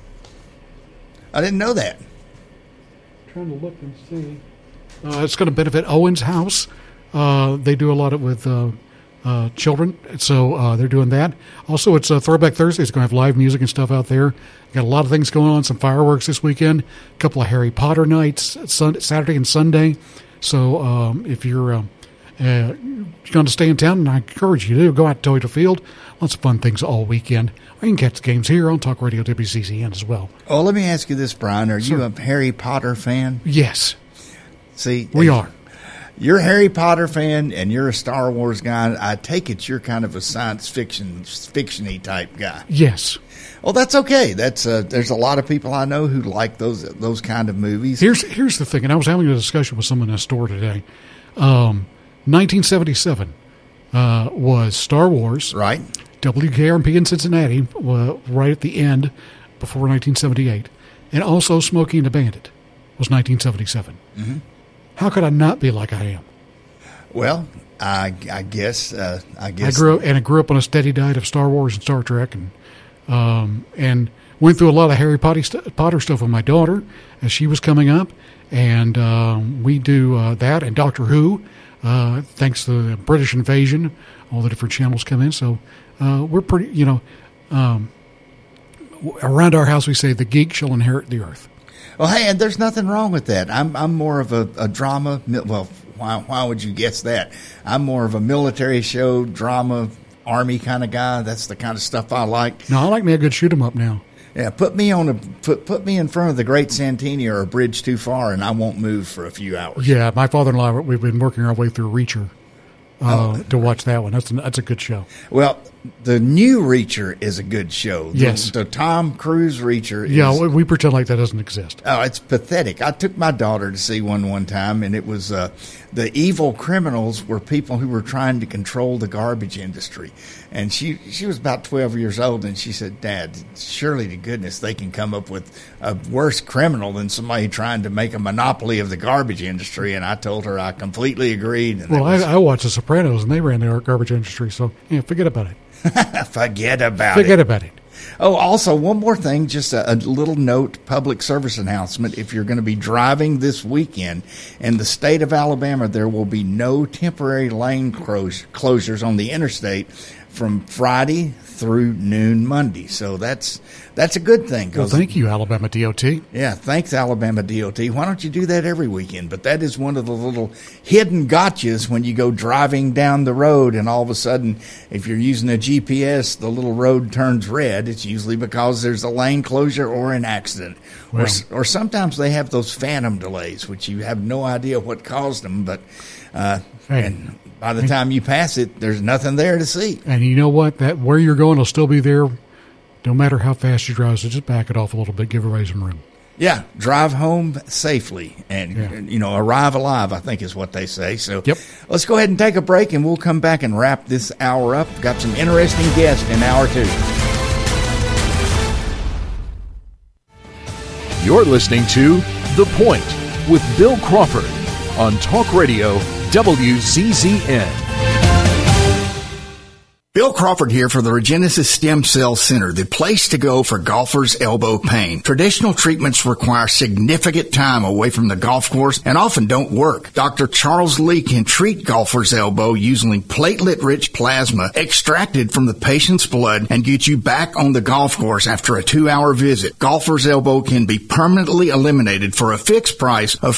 I didn't know that. Trying to look and see. It's going to benefit Owen's House. They do a lot with children, so they're doing that. Also, it's Throwback Thursday. It's going to have live music and stuff out there. Got a lot of things going on, some fireworks this weekend, a couple of Harry Potter nights, Saturday and Sunday. So if you're going to stay in town, and I encourage you to go out to Toyota Field. Lots of fun things all weekend. Or you can catch the games here on Talk Radio WCCN as well. Oh, let me ask you this, Brian. Are you a Harry Potter fan? Yes. See, we are. You're a Harry Potter fan, and you're a Star Wars guy. I take it you're kind of a science fiction-y type guy. Yes. Well, that's okay. There's a lot of people I know who like those kind of movies. Here's the thing, and I was having a discussion with someone in a store today. 1977 was Star Wars. Right. WKRP in Cincinnati, right at the end, before 1978. And also Smokey and the Bandit was 1977. Mm-hmm. How could I not be like I am? Well, I guess. I grew up on a steady diet of Star Wars and Star Trek, and went through a lot of Harry Potter stuff with my daughter as she was coming up, and we do that and Doctor Who. Thanks to the British invasion, all the different channels come in. So we're pretty, around our house we say the geek shall inherit the earth. Well, hey, and there's nothing wrong with that. I'm more of a drama. Well, why would you guess that? I'm more of a military show, drama, Army kind of guy. That's the kind of stuff I like. No, I like me a good shoot 'em up now. Yeah, put me in front of the Great Santini or a bridge too far, and I won't move for a few hours. Yeah, my father-in-law, we've been working our way through Reacher to watch that one. That's a good show. Well, the new Reacher is a good show. Yes. The Tom Cruise Reacher is... Yeah, we pretend like that doesn't exist. Oh, it's pathetic. I took my daughter to see one time, and it was the evil criminals were people who were trying to control the garbage industry. And she was about 12 years old, and she said, Dad, surely to goodness they can come up with a worse criminal than somebody trying to make a monopoly of the garbage industry. And I told her I completely agreed. And I watched The Sopranos, and they ran the garbage industry, so forget about it. Forget about it. Oh, also, one more thing, just a little note, public service announcement. If you're going to be driving this weekend in the state of Alabama, there will be no temporary lane closures on the interstate from Friday through noon Monday. So that's a good thing. Well, thank you, Alabama DOT. Yeah, thanks, Alabama DOT. Why don't you do that every weekend? But that is one of the little hidden gotchas when you go driving down the road, and all of a sudden, if you're using a GPS, the little road turns red. It's usually because there's a lane closure or an accident. Well, or sometimes they have those phantom delays, which you have no idea what caused them, but and by the time you pass it, there's nothing there to see. And you know what? That where you're going will still be there no matter how fast you drive, so just back it off a little bit, give everybody some room. Yeah, drive home safely and, arrive alive, I think is what they say. So Let's go ahead and take a break, and we'll come back and wrap this hour up. We've got some interesting guests in hour 2. You're listening to The Point with Bill Crawford on Talk Radio WCZN. Bill Crawford here for the Regenesis Stem Cell Center, the place to go for golfers' elbow pain. Traditional treatments require significant time away from the golf course and often don't work. Dr. Charles Lee can treat golfers' elbow using platelet-rich plasma extracted from the patient's blood and get you back on the golf course after a 2-hour visit. Golfers' elbow can be permanently eliminated for a fixed price of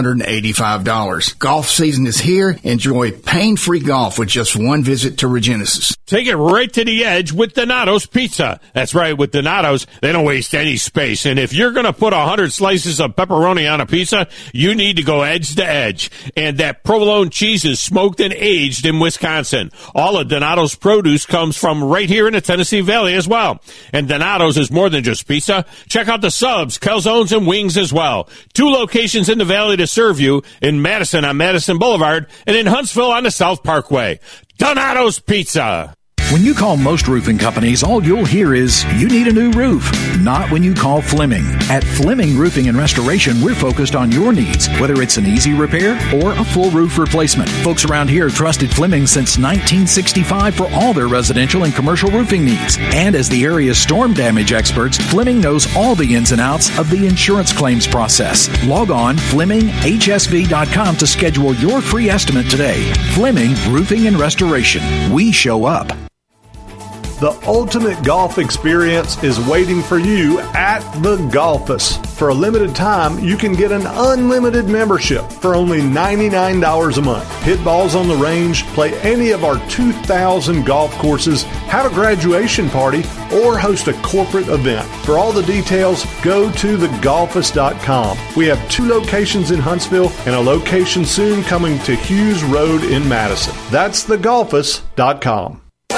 $585. Golf season is here. Enjoy pain-free golf with just one visit to Regenesis. Take it right to the edge with Donato's Pizza. That's right, with Donato's, they don't waste any space. And if you're going to put 100 slices of pepperoni on a pizza, you need to go edge to edge. And that provolone cheese is smoked and aged in Wisconsin. All of Donato's produce comes from right here in the Tennessee Valley as well. And Donato's is more than just pizza. Check out the subs, calzones, and wings as well. 2 locations in the Valley to serve you, in Madison on Madison Boulevard and in Huntsville on the South Parkway. Donato's Pizza. When you call most roofing companies, all you'll hear is, you need a new roof. Not when you call Fleming. At Fleming Roofing and Restoration, we're focused on your needs, whether it's an easy repair or a full roof replacement. Folks around here have trusted Fleming since 1965 for all their residential and commercial roofing needs. And as the area's storm damage experts, Fleming knows all the ins and outs of the insurance claims process. Log on FlemingHSV.com to schedule your free estimate today. Fleming Roofing and Restoration. We show up. The ultimate golf experience is waiting for you at the Golfus. For a limited time, you can get an unlimited membership for only $99 a month. Hit balls on the range, play any of our 2,000 golf courses, have a graduation party, or host a corporate event. For all the details, go to thegolfus.com. We have 2 locations in Huntsville and a location soon coming to Hughes Road in Madison. That's thegolfus.com.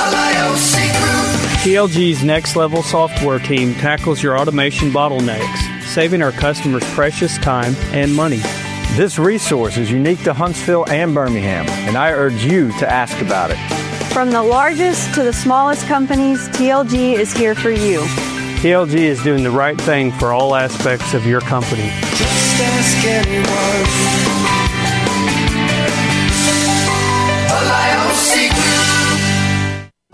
TLG's Next Level software team tackles your automation bottlenecks, saving our customers precious time and money. This resource is unique to Huntsville and Birmingham, and I urge you to ask about it. From the largest to the smallest companies, TLG is here for you. TLG is doing the right thing for all aspects of your company. Just ask anyone.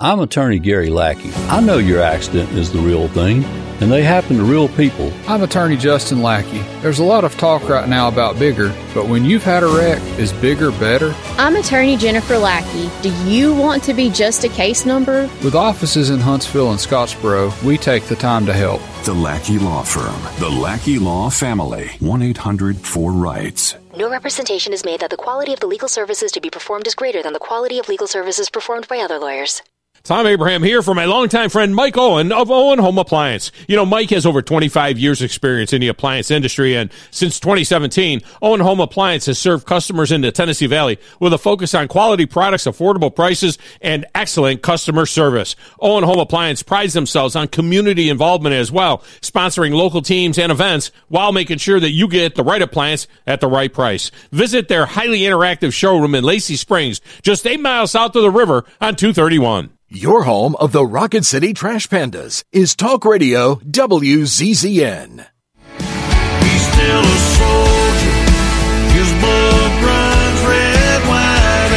I'm attorney Gary Lackey. I know your accident is the real thing, and they happen to real people. I'm attorney Justin Lackey. There's a lot of talk right now about bigger, but when you've had a wreck, is bigger better? I'm attorney Jennifer Lackey. Do you want to be just a case number? With offices in Huntsville and Scottsboro, we take the time to help. The Lackey Law Firm. The Lackey Law Family. 1-800-4RIGHTS. No representation is made that the quality of the legal services to be performed is greater than the quality of legal services performed by other lawyers. Tom Abraham here for my longtime friend Mike Owen of Owen Home Appliance. You know, Mike has over 25 years experience in the appliance industry, and since 2017, Owen Home Appliance has served customers in the Tennessee Valley with a focus on quality products, affordable prices, and excellent customer service. Owen Home Appliance prides themselves on community involvement as well, sponsoring local teams and events while making sure that you get the right appliance at the right price. Visit their highly interactive showroom in Lacey Springs, just 8 miles south of the river on 231. Your home of the Rocket City Trash Pandas is Talk Radio WZZN. He's still a soldier. His blood runs red, white,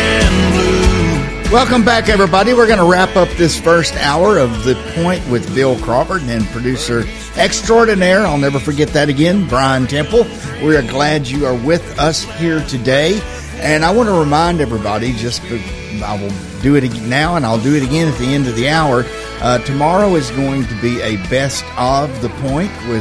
and blue. Welcome back, everybody. We're going to wrap up this first hour of The Point with Bill Crawford and producer extraordinaire, I'll never forget that again, Brian Temple. We are glad you are with us here today. And I want to remind everybody, I will do it now and I'll do it again at the end of the hour. Tomorrow is going to be a best of The Point with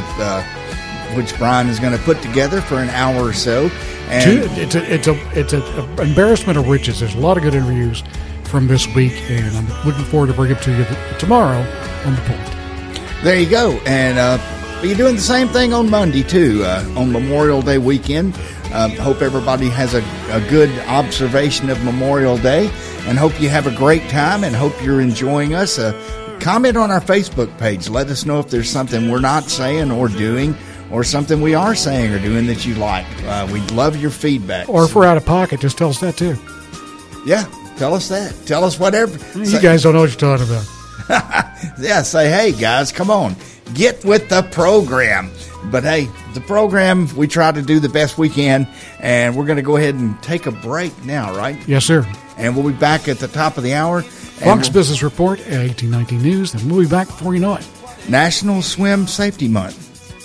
which Brian is going to put together for an hour or so. And it's an embarrassment of riches. There's a lot of good interviews from this week, and I'm looking forward to bringing it to you tomorrow on The Point. There you go. And you're doing the same thing on Monday, too, on Memorial Day weekend. Hope everybody has a good observation of Memorial Day, and hope you have a great time, and hope you're enjoying us. Comment on our Facebook page. Let us know if there's something we're not saying or doing, or something we are saying or doing that you like. We'd love your feedback. Or if we're out of pocket, just tell us that, too. Yeah, tell us that. Tell us whatever. You guys don't know what you're talking about. Yeah, say, hey, guys, come on. Get with the program. But, hey, the program, we try to do the best we can, and we're going to go ahead and take a break now, right? Yes, sir. And we'll be back at the top of the hour. Fox Business Report at 1819 News, and we'll be back before you know it. National Swim Safety Month.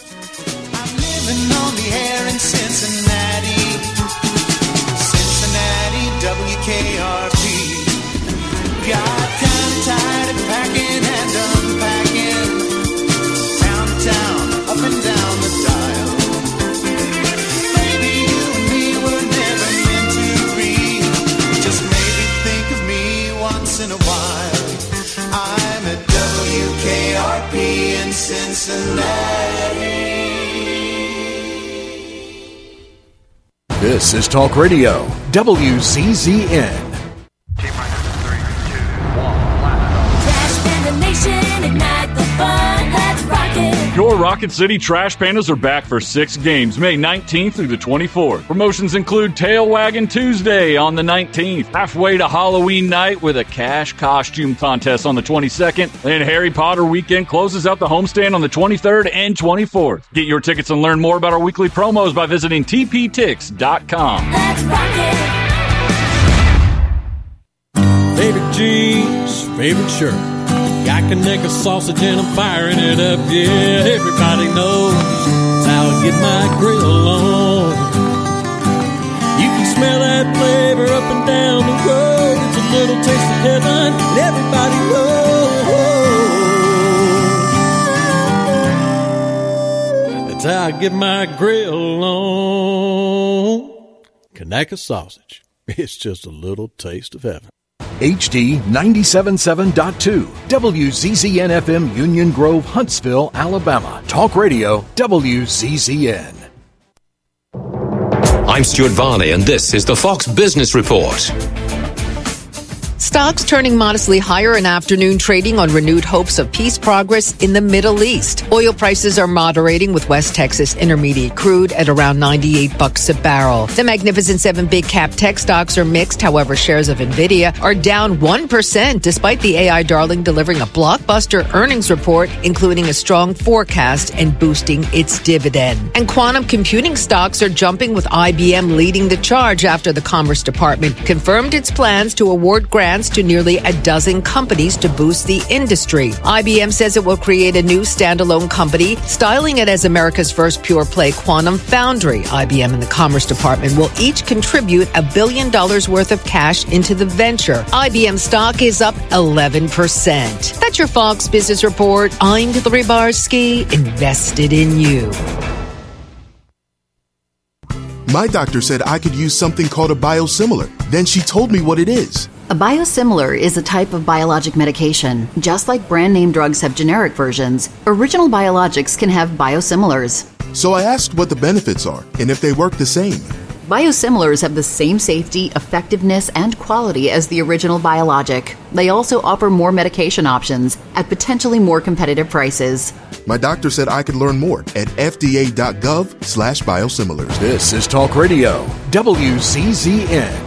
I'm living on the air in Cincinnati, WKRP. Got kind of tired of packing and unpacking, town to town, up and down the dial. Maybe you and me were never meant to be. Just maybe think of me once in a while. I'm at WKRP in Cincinnati. This is Talk Radio WZZN. Ignite the fun, let's rock it. Your Rocket City Trash Pandas are back for 6 games, May 19th through the 24th. Promotions include Tail Wagging Tuesday on the 19th, halfway to Halloween night with a cash costume contest on the 22nd, and Harry Potter weekend closes out the homestand on the 23rd and 24th. Get your tickets and learn more about our weekly promos by visiting tptix.com. Let's rock it. Favorite jeans, favorite shirt. I can make a sausage and I'm firing it up, yeah. Everybody knows that's how I get my grill on. You can smell that flavor up and down the road. It's a little taste of heaven, and everybody knows that's how I get my grill on. Kanaka sausage, it's just a little taste of heaven. HD 97.7.2 WZZN FM Union Grove, Huntsville, Alabama. Talk Radio WZZN. I'm Stuart Varney, and this is the Fox Business Report. Stocks turning modestly higher in afternoon trading on renewed hopes of peace progress in the Middle East. Oil prices are moderating with West Texas Intermediate crude at around $98 a barrel. The Magnificent 7 big cap tech stocks are mixed. However, shares of Nvidia are down 1% despite the AI darling delivering a blockbuster earnings report, including a strong forecast and boosting its dividend. And quantum computing stocks are jumping with IBM leading the charge after the Commerce Department confirmed its plans to award grants grants to nearly a dozen companies to boost the industry. IBM says it will create a new standalone company, styling it as America's first pure-play quantum foundry. IBM and the Commerce Department will each contribute $1 billion worth of cash into the venture. IBM stock is up 11%. That's your Fox Business Report. I'm Hillary Barsky, invested in you. My doctor said I could use something called a biosimilar. Then she told me what it is. A biosimilar is a type of biologic medication. Just like brand name drugs have generic versions, original biologics can have biosimilars. So I asked what the benefits are and if they work the same. Biosimilars have the same safety, effectiveness, and quality as the original biologic. They also offer more medication options at potentially more competitive prices. My doctor said I could learn more at fda.gov/biosimilars. This is Talk Radio, WCZN.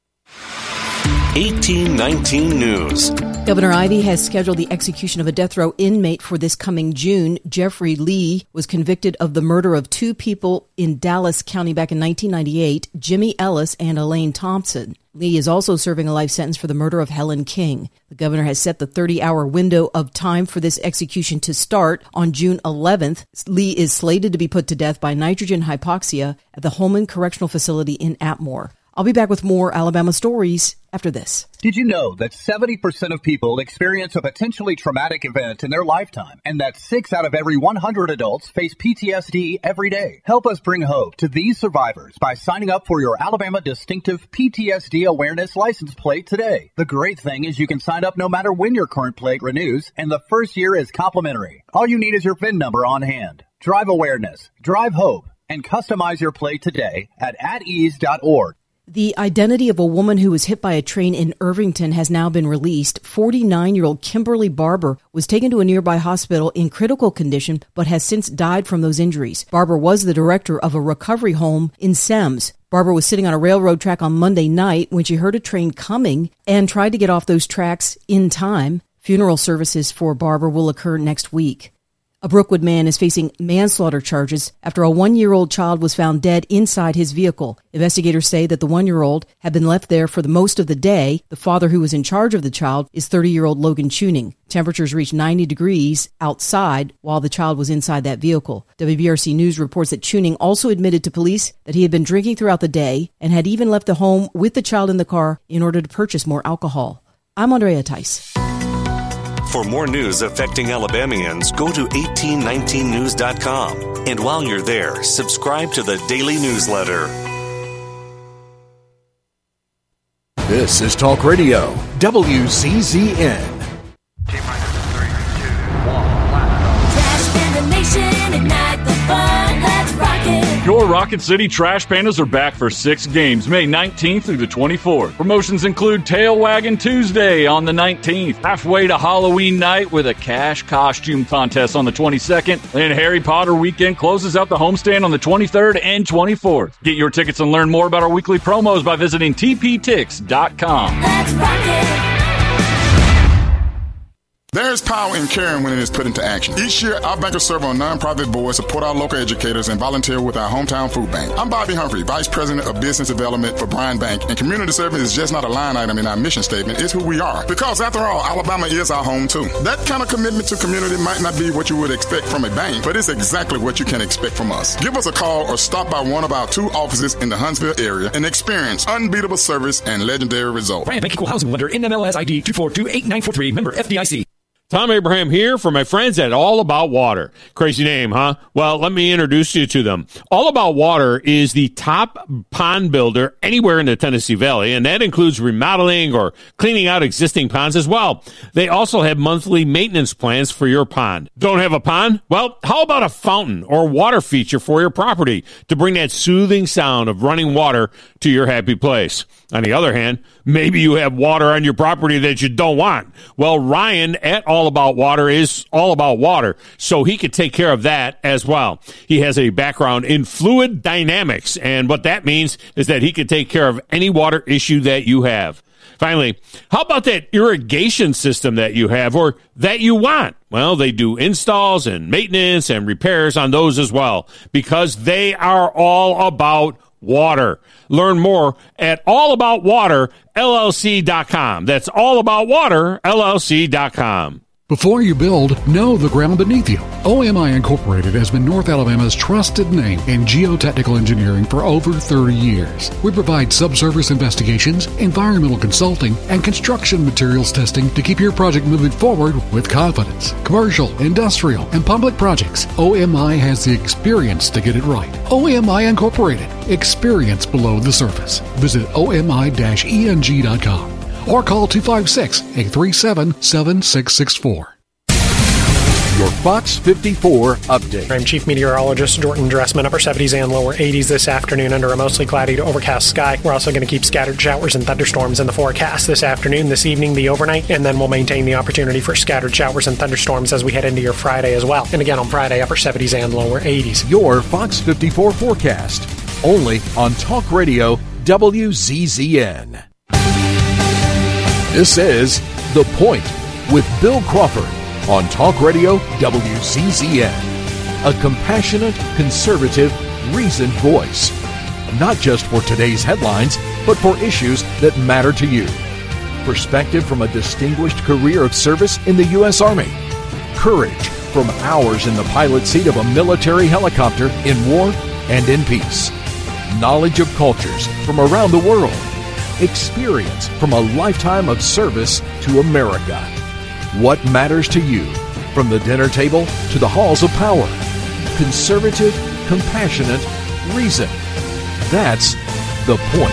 1819 News. Governor Ivey has scheduled the execution of a death row inmate for this coming June. Jeffrey Lee was convicted of the murder of two people in Dallas County back in 1998, Jimmy Ellis and Elaine Thompson. Lee is also serving a life sentence for the murder of Helen King. The governor has set the 30-hour window of time for this execution to start on June 11th. Lee is slated to be put to death by nitrogen hypoxia at the Holman Correctional Facility in Atmore. I'll be back with more Alabama stories after this. Did you know that 70% of people experience a potentially traumatic event in their lifetime, and that 6 out of every 100 adults face PTSD every day? Help us bring hope to these survivors by signing up for your Alabama Distinctive PTSD Awareness License Plate today. The great thing is you can sign up no matter when your current plate renews, and the first year is complimentary. All you need is your VIN number on hand. Drive awareness, drive hope, and customize your plate today at atease.org. The identity of a woman who was hit by a train in Irvington has now been released. 49-year-old Kimberly Barber was taken to a nearby hospital in critical condition, but has since died from those injuries. Barber was the director of a recovery home in Semmes. Barber was sitting on a railroad track on Monday night when she heard a train coming and tried to get off those tracks in time. Funeral services for Barber will occur next week. A Brookwood man is facing manslaughter charges after a 1-year-old child was found dead inside his vehicle. Investigators say that the 1-year-old had been left there for the most of the day. The father who was in charge of the child is 30-year-old Logan Tuning. Temperatures reached 90 degrees outside while the child was inside that vehicle. WBRC News reports that Tuning also admitted to police that he had been drinking throughout the day and had even left the home with the child in the car in order to purchase more alcohol. I'm Andrea Tice. For more news affecting Alabamians, go to 1819news.com. And while you're there, subscribe to the daily newsletter. This is Talk Radio, WCZN. Trash Panda Nation, ignite the fun, let's rock it. Your Rocket City Trash Pandas are back for 6 games, May 19th through the 24th. Promotions include Tail Wagging Tuesday on the 19th, halfway to Halloween night with a cash costume contest on the 22nd, and Harry Potter weekend closes out the homestand on the 23rd and 24th. Get your tickets and learn more about our weekly promos by visiting tptix.com. Let's rock it. There's power in caring when it is put into action. Each year, our bankers serve on nonprofit boards, support our local educators, and volunteer with our hometown food bank. I'm Bobby Humphrey, Vice President of Business Development for Bryan Bank, and community service is just not a line item in our mission statement. It's who we are. Because after all, Alabama is our home too. That kind of commitment to community might not be what you would expect from a bank, but it's exactly what you can expect from us. Give us a call or stop by one of our 2 offices in the Huntsville area and experience unbeatable service and legendary results. Bryan Bank Equal Housing Lender, NMLS ID 2428943, member FDIC. Tom Abraham here for my friends at All About Water. Crazy name, huh? Well, let me introduce you to them. All About Water is the top pond builder anywhere in the Tennessee Valley, and that includes remodeling or cleaning out existing ponds as well. They also have monthly maintenance plans for your pond. Don't have a pond? Well, how about a fountain or water feature for your property to bring that soothing sound of running water to your happy place? On the other hand, maybe you have water on your property that you don't want. Well, Ryan at All About Water is all about water, so he could take care of that as well. He has a background in fluid dynamics, and what that means is that he could take care of any water issue that you have. Finally, how about that irrigation system that you have or that you want? Well, they do installs and maintenance and repairs on those as well, because they are all about water. Learn more at allaboutwaterllc.com. That's allaboutwaterllc.com. Before you build, know the ground beneath you. OMI Incorporated has been North Alabama's trusted name in geotechnical engineering for over 30 years. We provide subsurface investigations, environmental consulting, and construction materials testing to keep your project moving forward with confidence. Commercial, industrial, and public projects, OMI has the experience to get it right. OMI Incorporated. Experience below the surface. Visit omi-eng.com. or call 256-837-7664. Your Fox 54 update. I'm Chief Meteorologist Jordan Dressman. Upper 70s and lower 80s this afternoon under a mostly cloudy to overcast sky. We're also going to keep scattered showers and thunderstorms in the forecast this afternoon, this evening, the overnight, and then we'll maintain the opportunity for scattered showers and thunderstorms as we head into your Friday as well. And again on Friday, upper 70s and lower 80s. Your Fox 54 forecast, only on Talk Radio WZZN. This is The Point with Bill Crawford on Talk Radio WZZN. A compassionate, conservative, reasoned voice. Not just for today's headlines, but for issues that matter to you. Perspective from a distinguished career of service in the U.S. Army. Courage from hours in the pilot seat of a military helicopter in war and in peace. Knowledge of cultures from around the world. Experience from a lifetime of service to America. What matters to you, from the dinner table to the halls of power. Conservative, compassionate, reason. That's The Point.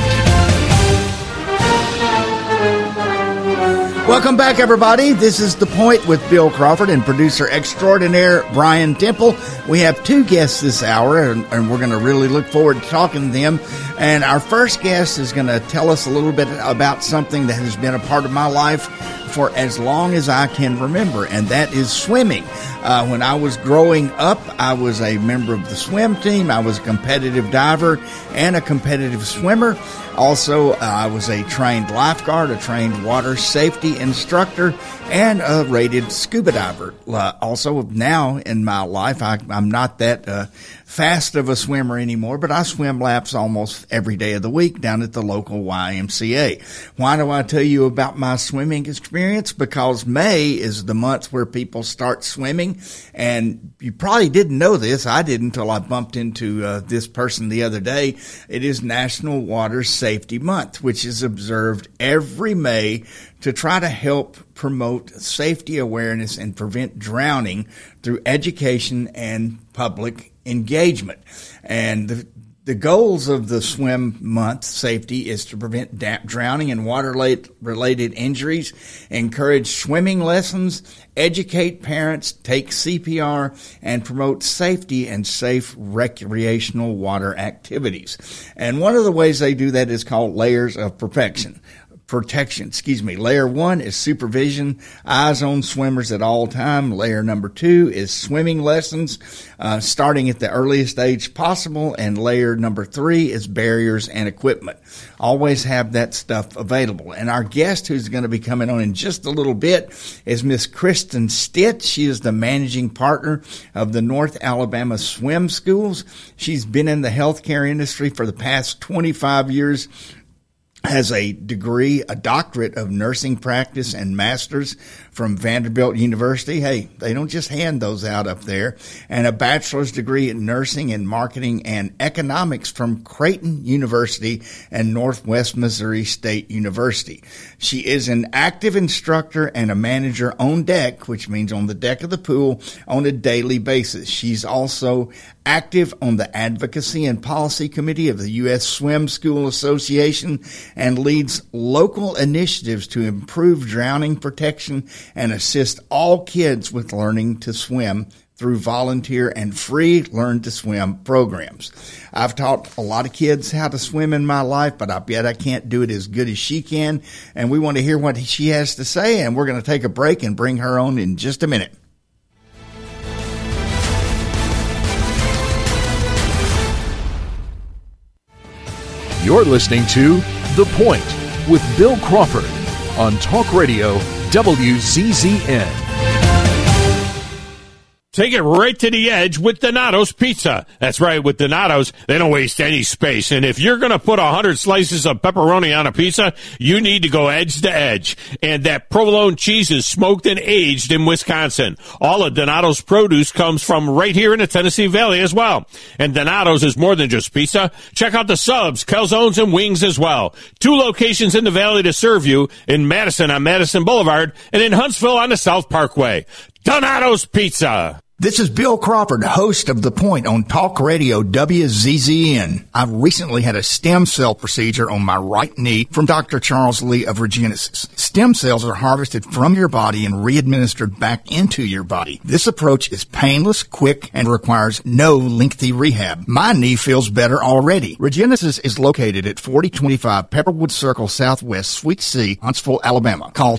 Welcome back, everybody. This is The Point with Bill Crawford and producer extraordinaire Brian Temple. We have two guests this hour, and we're going to really look forward to talking to them. And our first guest is going to tell us a little bit about something that has been a part of my life for as long as I can remember, and that is swimming. When I was growing up, I was a member of the swim team. I was a competitive diver and a competitive swimmer. Also, I was a trained lifeguard, a trained water safety instructor, and a rated scuba diver. Also, now in my life, I'm not that fast of a swimmer anymore, but I swim laps almost every day of the week down at the local YMCA. Why do I tell you about my swimming experience? Because May is the month where people start swimming, and you probably didn't know this. I didn't until I bumped into this person the other day. It is National Water Safety Month, which is observed every May to try to help promote safety awareness and prevent drowning through education and public engagement. And the goals of the swim month safety is to prevent drowning and water-related injuries, encourage swimming lessons, educate parents, take CPR, and promote safety and safe recreational water activities. And one of the ways they do that is called layers of protection. Layer 1 is supervision, eyes on swimmers at all time. Layer number 2 is swimming lessons, starting at the earliest age possible. And layer number 3 is barriers and equipment. Always have that stuff available. And our guest, who's going to be coming on in just a little bit, is Miss Kristen Stitt. She is the managing partner of the North Alabama Swim Schools. She's been in the healthcare industry for the past 25 years. Has a degree, a doctorate of nursing practice and master's from Vanderbilt University. Hey, they don't just hand those out up there. And a bachelor's degree in nursing and marketing and economics from Creighton University and Northwest Missouri State University. She is an active instructor and a manager on deck, which means on the deck of the pool, on a daily basis. She's also active on the Advocacy and Policy Committee of the U.S. Swim School Association and leads local initiatives to improve drowning protection and assist all kids with learning to swim through volunteer and free Learn to Swim programs. I've taught a lot of kids how to swim in my life, but I bet I can't do it as good as she can. And we want to hear what she has to say, and we're going to take a break and bring her on in just a minute. You're listening to The Point with Bill Crawford on Talk Radio WZZN. Take it right to the edge with Donato's Pizza. That's right, with Donato's, they don't waste any space. And if you're going to put 100 slices of pepperoni on a pizza, you need to go edge to edge. And that provolone cheese is smoked and aged in Wisconsin. All of Donato's produce comes from right here in the Tennessee Valley as well. And Donato's is more than just pizza. Check out the subs, calzones, and wings as well. 2 locations in the Valley to serve you, in Madison on Madison Boulevard and in Huntsville on the South Parkway. Donato's Pizza. This is Bill Crawford, host of The Point on Talk Radio WZZN. I've recently had a stem cell procedure on my right knee from Dr. Charles Lee of Regenesis. Stem cells are harvested from your body and re-administered back into your body. This approach is painless, quick, and requires no lengthy rehab. My knee feels better already. Regenesis is located at 4025 Pepperwood Circle Southwest, Suite C, Huntsville, Alabama. Call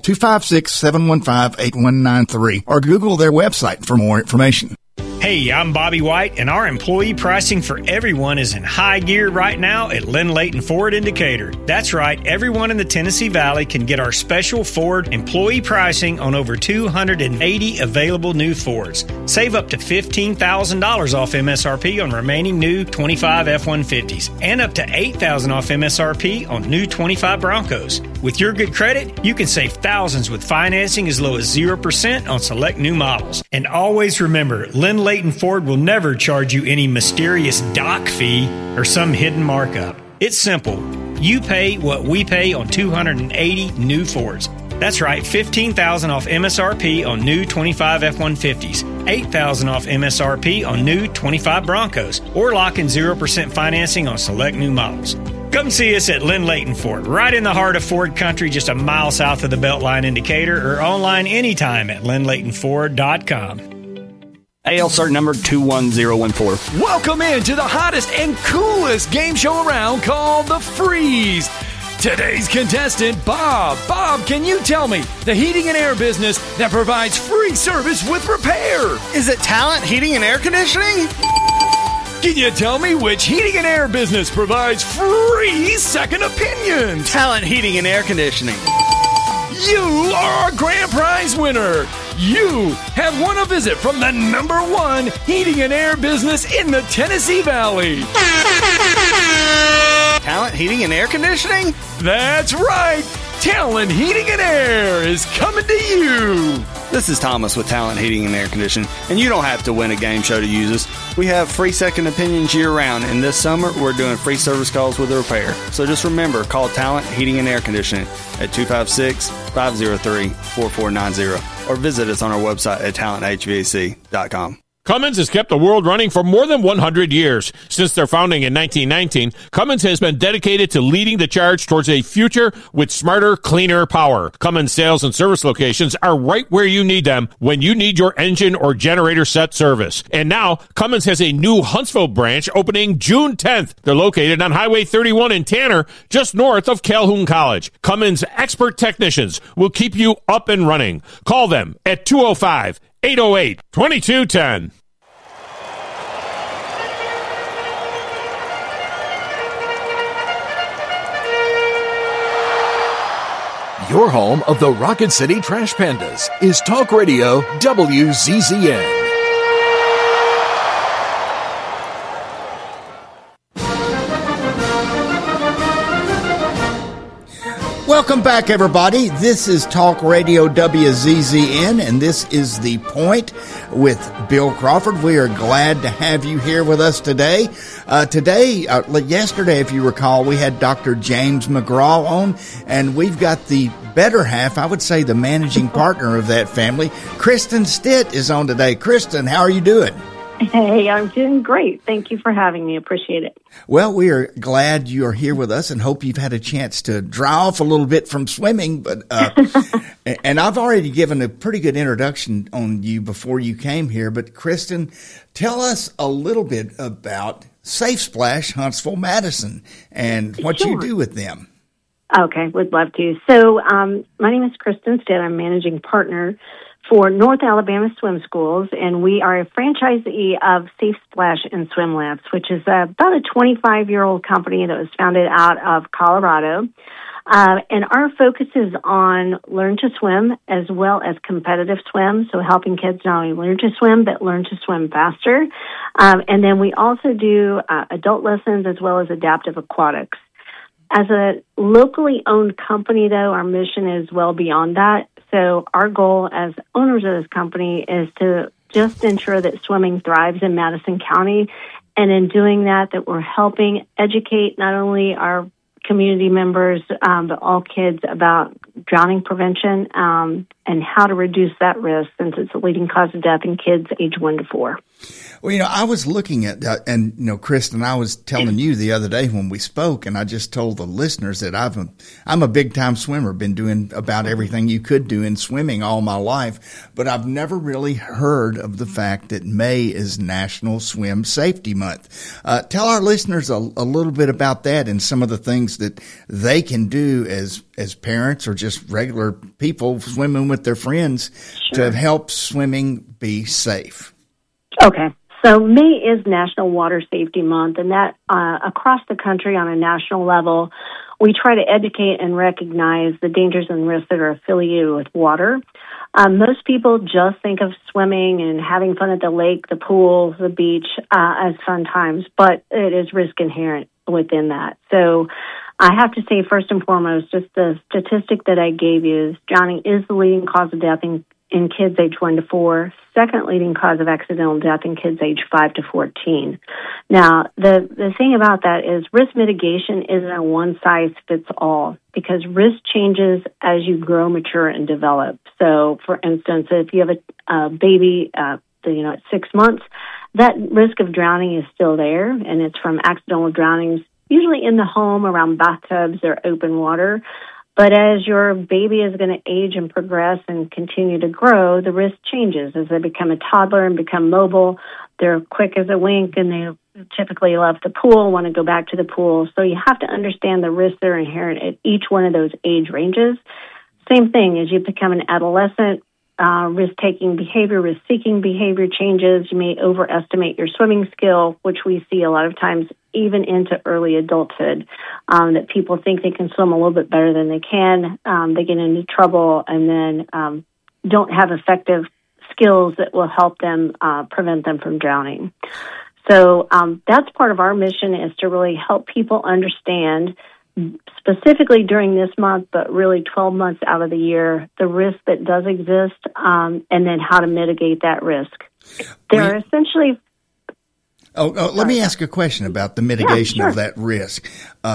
256-715-8193 or Google their website for more information. Hey, I'm Bobby White, and our employee pricing for everyone is in high gear right now at Lynn Leighton Ford in Decatur. That's right, everyone in the Tennessee Valley can get our special Ford employee pricing on over 280 available new Fords. Save up to $15,000 off MSRP on remaining new 25 F-150s and up to $8,000 off MSRP on new 25 Broncos. With your good credit, you can save thousands with financing as low as 0% on select new models. And always remember, Lynn Leighton Ford will never charge you any mysterious dock fee or some hidden markup. It's simple. You pay what we pay on 280 new Fords. That's right, $15,000 off MSRP on new 25 F-150s, $8,000 off MSRP on new 25 Broncos, or lock in 0% financing on select new models. Come see us at Lynn Leighton Ford, right in the heart of Ford country, just a mile south of the Beltline in Decatur, or online anytime at lynnleightonford.com. AL cert number 21014. Welcome into the hottest and coolest game show around called The Freeze. Today's contestant, Bob. Bob, can you tell me the heating and air business that provides free service with repair? Is it Talent Heating and Air Conditioning? Can you tell me which heating and air business provides free second opinions? Talent Heating and Air Conditioning. You are a grand prize winner. You have won a visit from the #1 heating and air business in the Tennessee Valley. Talent Heating and Air Conditioning? That's right. Talent Heating and Air is coming to you. This is Thomas with Talent Heating and Air Conditioning, and you don't have to win a game show to use us. We have free second opinions year-round, and this summer we're doing free service calls with a repair. So just remember, call Talent Heating and Air Conditioning at 256-503-4490 or visit us on our website at talenthvac.com. Cummins has kept the world running for more than 100 years. Since their founding in 1919, Cummins has been dedicated to leading the charge towards a future with smarter, cleaner power. Cummins sales and service locations are right where you need them when you need your engine or generator set service. And now, Cummins has a new Huntsville branch opening June 10th. They're located on Highway 31 in Tanner, just north of Calhoun College. Cummins expert technicians will keep you up and running. Call them at 205-808-2210. Your home of the Rocket City Trash Pandas is Talk Radio WZZN. Welcome back, everybody. This is Talk Radio WZZN, and this is The Point with Bill Crawford. We are glad to have you here with us today. Yesterday, if you recall, we had Dr. James McGraw on, and we've got the better half, I would say the managing partner of that family. Kristen Stitt is on today. Kristen, how are you doing? Hey, I'm doing great. Thank you for having me. Appreciate it. Well, we are glad you are here with us and hope you've had a chance to dry off a little bit from swimming. But and I've already given a pretty good introduction on you before you came here. But Kristen, tell us a little bit about Safe Splash Huntsville Madison and what you do with them. Okay, would love to. So my name is Kristen Stitt. I'm managing partner for North Alabama Swim Schools, and we are a franchisee of Safe Splash and Swim Labs, which is about a 25-year-old company that was founded out of Colorado. And our focus is on learn to swim as well as competitive swim, so helping kids not only learn to swim, but learn to swim faster. And then we also do adult lessons as well as adaptive aquatics. As a locally owned company, though, our mission is well beyond that. So our goal as owners of this company is to just ensure that swimming thrives in Madison County. And in doing that, that we're helping educate not only our community members, but all kids about drowning prevention and how to reduce that risk, since it's a leading cause of death in kids age 1 to 4. Well, I was looking at that, and, Kristen, I was telling you the other day when we spoke, and I just told the listeners that I'm a big-time swimmer, been doing about everything you could do in swimming all my life, but I've never really heard of the fact that May is National Swim Safety Month. Tell our listeners a little bit about that and some of the things that they can do as parents or just regular people swimming with their friends to help swimming be safe. Okay. So May is National Water Safety Month, and that across the country on a national level, we try to educate and recognize the dangers and risks that are affiliated with water. Most people just think of swimming and having fun at the lake, the pool, the beach as fun times, but it is risk inherent within that. So I have to say, first and foremost, just the statistic that I gave you is drowning is the leading cause of death in kids age 1 to 4, second leading cause of accidental death in kids age 5 to 14. Now, the thing about that is risk mitigation isn't a one-size-fits-all, because risk changes as you grow, mature, and develop. So, for instance, if you have a baby at 6 months, that risk of drowning is still there, and it's from accidental drownings, usually in the home, around bathtubs or open water. But as your baby is going to age and progress and continue to grow, the risk changes as they become a toddler and become mobile. They're quick as a wink, and they typically love the pool, want to go back to the pool. So you have to understand the risks that are inherent at each one of those age ranges. Same thing, as you become an adolescent, risk-taking behavior, risk-seeking behavior changes. You may overestimate your swimming skill, which we see a lot of times even into early adulthood, that people think they can swim a little bit better than they can. They get into trouble and then don't have effective skills that will help them prevent them from drowning. So that's part of our mission, is to really help people understand, specifically during this month, but really 12 months out of the year, the risk that does exist, and then how to mitigate that risk. There are essentially... let me ask a question about the mitigation of that risk.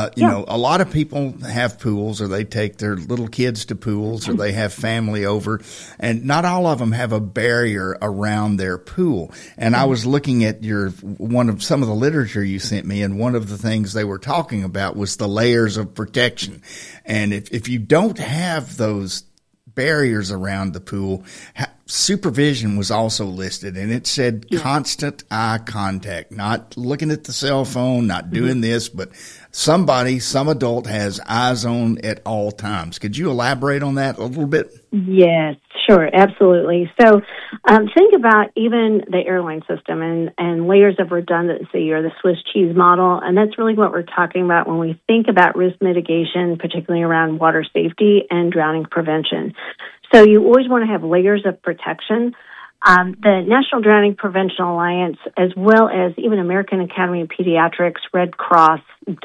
A lot of people have pools, or they take their little kids to pools, or they have family over, and not all of them have a barrier around their pool. And I was looking at some of the literature you sent me, and one of the things they were talking about was the layers of protection. And if you don't have those barriers around the pool, supervision was also listed, and it said constant eye contact, not looking at the cell phone, not doing this, but some adult has eyes on at all times. Could you elaborate on that a little bit? Yes, sure, absolutely. So think about even the airline system and layers of redundancy, or the Swiss cheese model, and that's really what we're talking about when we think about risk mitigation, particularly around water safety and drowning prevention. So you always want to have layers of protection. The National Drowning Prevention Alliance, as well as even American Academy of Pediatrics, Red Cross,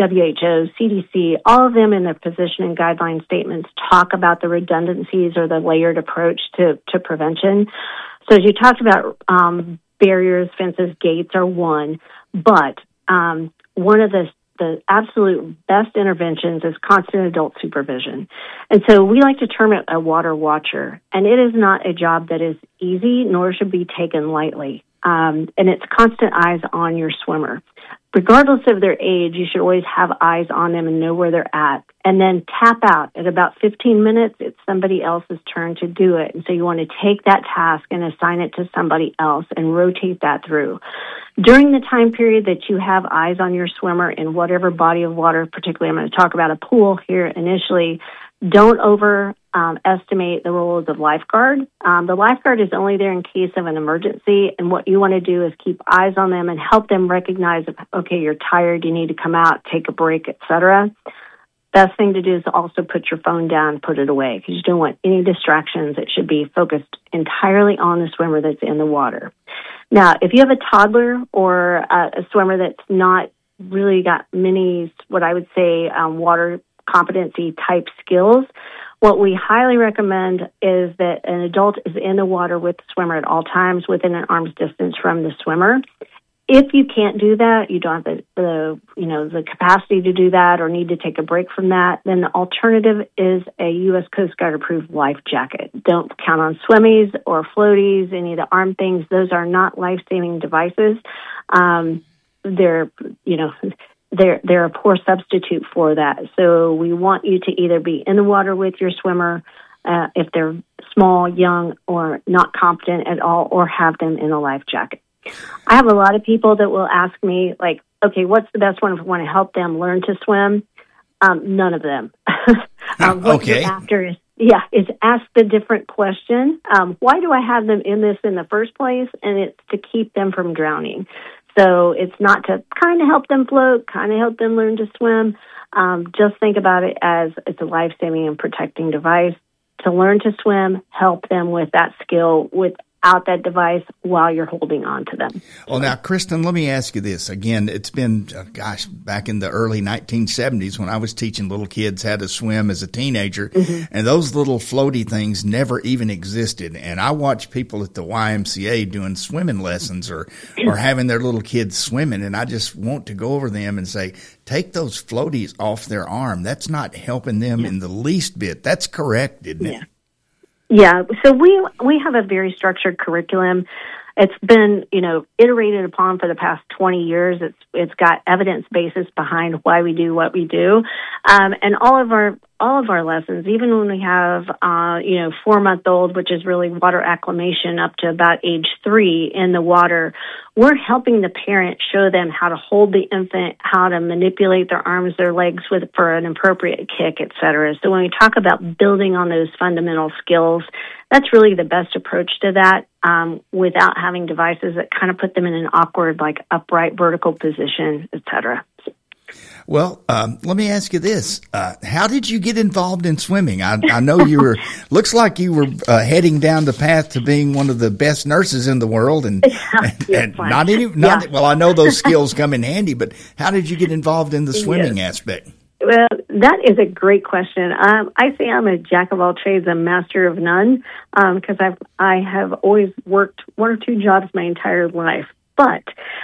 WHO, CDC, all of them in their position and guideline statements talk about the redundancies or the layered approach to prevention. So as you talked about, barriers, fences, gates are one, but one of the absolute best interventions is constant adult supervision. And so we like to term it a water watcher. And it is not a job that is easy, nor should be taken lightly. And it's constant eyes on your swimmer. Regardless of their age, you should always have eyes on them and know where they're at. And then tap out. At about 15 minutes, it's somebody else's turn to do it. And so you want to take that task and assign it to somebody else and rotate that through. During the time period that you have eyes on your swimmer in whatever body of water, particularly I'm going to talk about a pool here initially, don't overestimate the role of the lifeguard. The lifeguard is only there in case of an emergency, and what you want to do is keep eyes on them and help them recognize, okay, you're tired, you need to come out, take a break, etc. best thing to do is to also put your phone down, put it away, because you don't want any distractions. It should be focused entirely on the swimmer that's in the water. Now, if you have a toddler or a swimmer that's not really got many, what I would say, water competency type skills, what we highly recommend is that an adult is in the water with the swimmer at all times within an arm's distance from the swimmer. If you can't do that, you don't have the capacity to do that or need to take a break from that, then the alternative is a U.S. Coast Guard approved life jacket. Don't count on swimmies or floaties, any of the arm things. Those are not life-saving devices. They're a poor substitute for that. So we want you to either be in the water with your swimmer if they're small, young, or not competent at all, or have them in a life jacket. I have a lot of people that will ask me, like, okay, what's the best one if I want to help them learn to swim? None of them. What you're after is ask the different question. Why do I have them in this in the first place? And it's to keep them from drowning. So it's not to kind of help them float, kind of help them learn to swim. Just think about it as it's a life-saving and protecting device. To learn to swim, help them with that skill without that device while you're holding on to them. Well, now, Kristen, let me ask you this. Again, it's been, back in the early 1970s when I was teaching little kids how to swim as a teenager, and those little floaty things never even existed. And I watch people at the YMCA doing swimming lessons or having their little kids swimming, and I just want to go over them and say, take those floaties off their arm. That's not helping them in the least bit. That's correct, isn't it? Yeah, so we have a very structured curriculum. It's been, iterated upon for the past 20 years. It's got evidence basis behind why we do what we do. And all of our lessons, even when we have 4-month-old, which is really water acclimation up to about age 3 in the water, we're helping the parent show them how to hold the infant, how to manipulate their arms, their legs for an appropriate kick, et cetera. So when we talk about building on those fundamental skills, that's really the best approach to that, without having devices that kind of put them in an awkward, like upright vertical position, et cetera. Well, let me ask you this. How did you get involved in swimming? I know looks like you were heading down the path to being one of the best nurses in the world. And well, I know those skills come in handy, but how did you get involved in the swimming aspect? Well, that is a great question. I say I'm a jack of all trades, a master of none, because I have always worked 1 or 2 jobs my entire life. But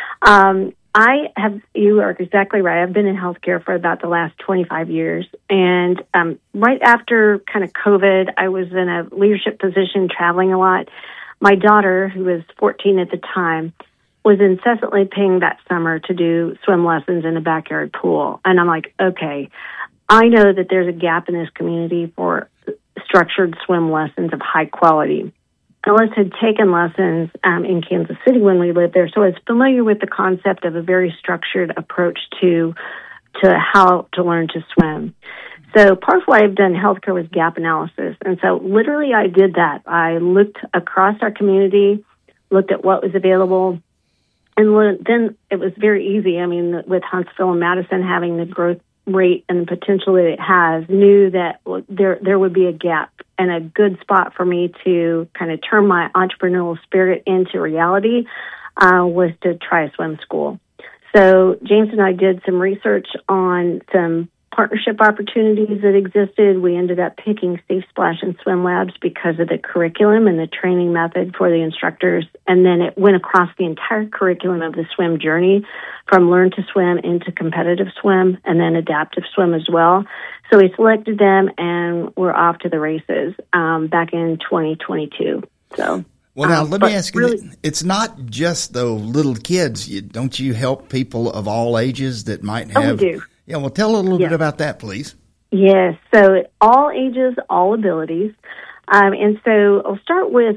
you are exactly right. I've been in healthcare for about the last 25 years. And right after kind of COVID, I was in a leadership position traveling a lot. My daughter, who was 14 at the time, was incessantly paying that summer to do swim lessons in a backyard pool. And I'm like, okay, I know that there's a gap in this community for structured swim lessons of high quality. Alice had taken lessons in Kansas City when we lived there, so I was familiar with the concept of a very structured approach to how to learn to swim. So part of why I've done healthcare was gap analysis. And so literally I did that. I looked across our community, looked at what was available, and then it was very easy. I mean, with Huntsville and Madison having the growth rate and the potential that it has, knew that there would be a gap, and a good spot for me to kind of turn my entrepreneurial spirit into reality was to try a swim school. So James and I did some research on some partnership opportunities that existed. We ended up picking Safe Splash and Swim Labs because of the curriculum and the training method for the instructors. And then it went across the entire curriculum of the swim journey, from learn to swim into competitive swim and then adaptive swim as well. So we selected them and we're off to the races back in 2022. So. Well, now, let me ask you, it's not just though little kids. Don't you help people of all ages that might have? We do. Yeah, well, tell a little bit about that, please. Yes, so all ages, all abilities. And so I'll start with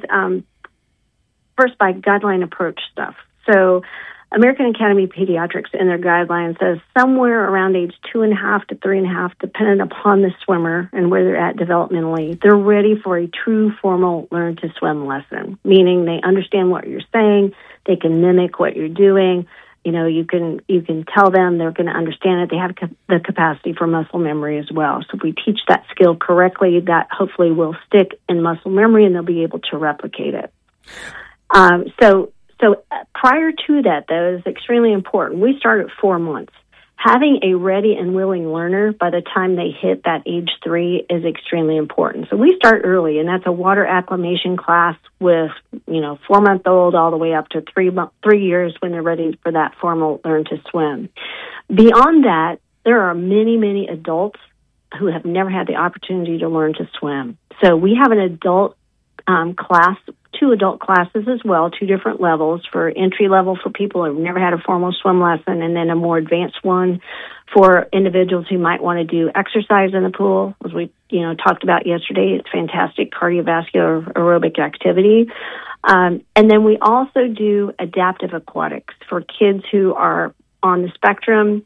first by guideline approach stuff. So American Academy of Pediatrics in their guidelines says somewhere around age 2.5 to 3.5, dependent upon the swimmer and where they're at developmentally, they're ready for a true formal learn to swim lesson, meaning they understand what you're saying, they can mimic what you're doing. you can tell them, they're going to understand it. They have the capacity for muscle memory as well. So if we teach that skill correctly, that hopefully will stick in muscle memory and they'll be able to replicate it. So prior to that, though, is extremely important. We start at 4 months. Having a ready and willing learner by the time they hit that age 3 is extremely important. So we start early, and that's a water acclimation class with, 4-month-old all the way up to 3 years when they're ready for that formal learn to swim. Beyond that, there are many, many adults who have never had the opportunity to learn to swim. So we have an adult class, 2 adult classes as well, 2 different levels for entry level for people who have never had a formal swim lesson, and then a more advanced one for individuals who might want to do exercise in the pool. As we talked about yesterday, it's fantastic cardiovascular aerobic activity. And then we also do adaptive aquatics for kids who are on the spectrum,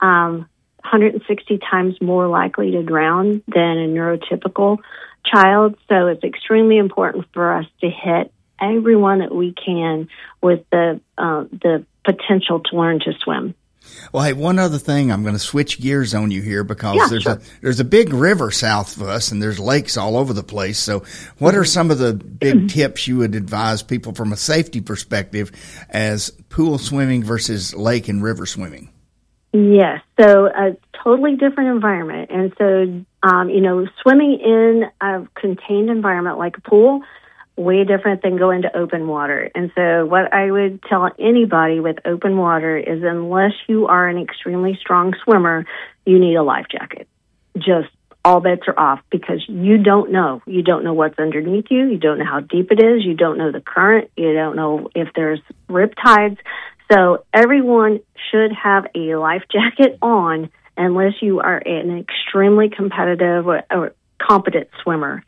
160 times more likely to drown than a neurotypical child. So it's extremely important for us to hit everyone that we can with the potential to learn to swim. Well, hey, one other thing, I'm going to switch gears on you here because there's a big river south of us and there's lakes all over the place. So what are some of the big tips you would advise people from a safety perspective as pool swimming versus lake and river swimming? Yes, so a totally different environment. And so, swimming in a contained environment like a pool, way different than going to open water. And so what I would tell anybody with open water is unless you are an extremely strong swimmer, you need a life jacket. Just all bets are off because you don't know. You don't know what's underneath you. You don't know how deep it is. You don't know the current. You don't know if there's rip tides. So everyone should have a life jacket on unless you are an extremely competitive or competent swimmer.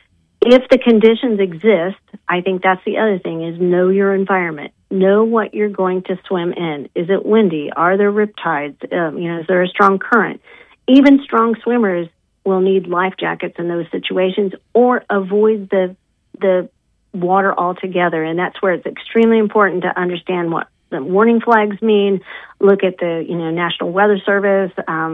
If the conditions exist, I think that's the other thing, is know your environment. Know what you're going to swim in. Is it windy? Are there rip tides? Is there a strong current? Even strong swimmers will need life jackets in those situations or avoid the water altogether. And that's where it's extremely important to understand what the warning flags mean. Look at the National Weather Service,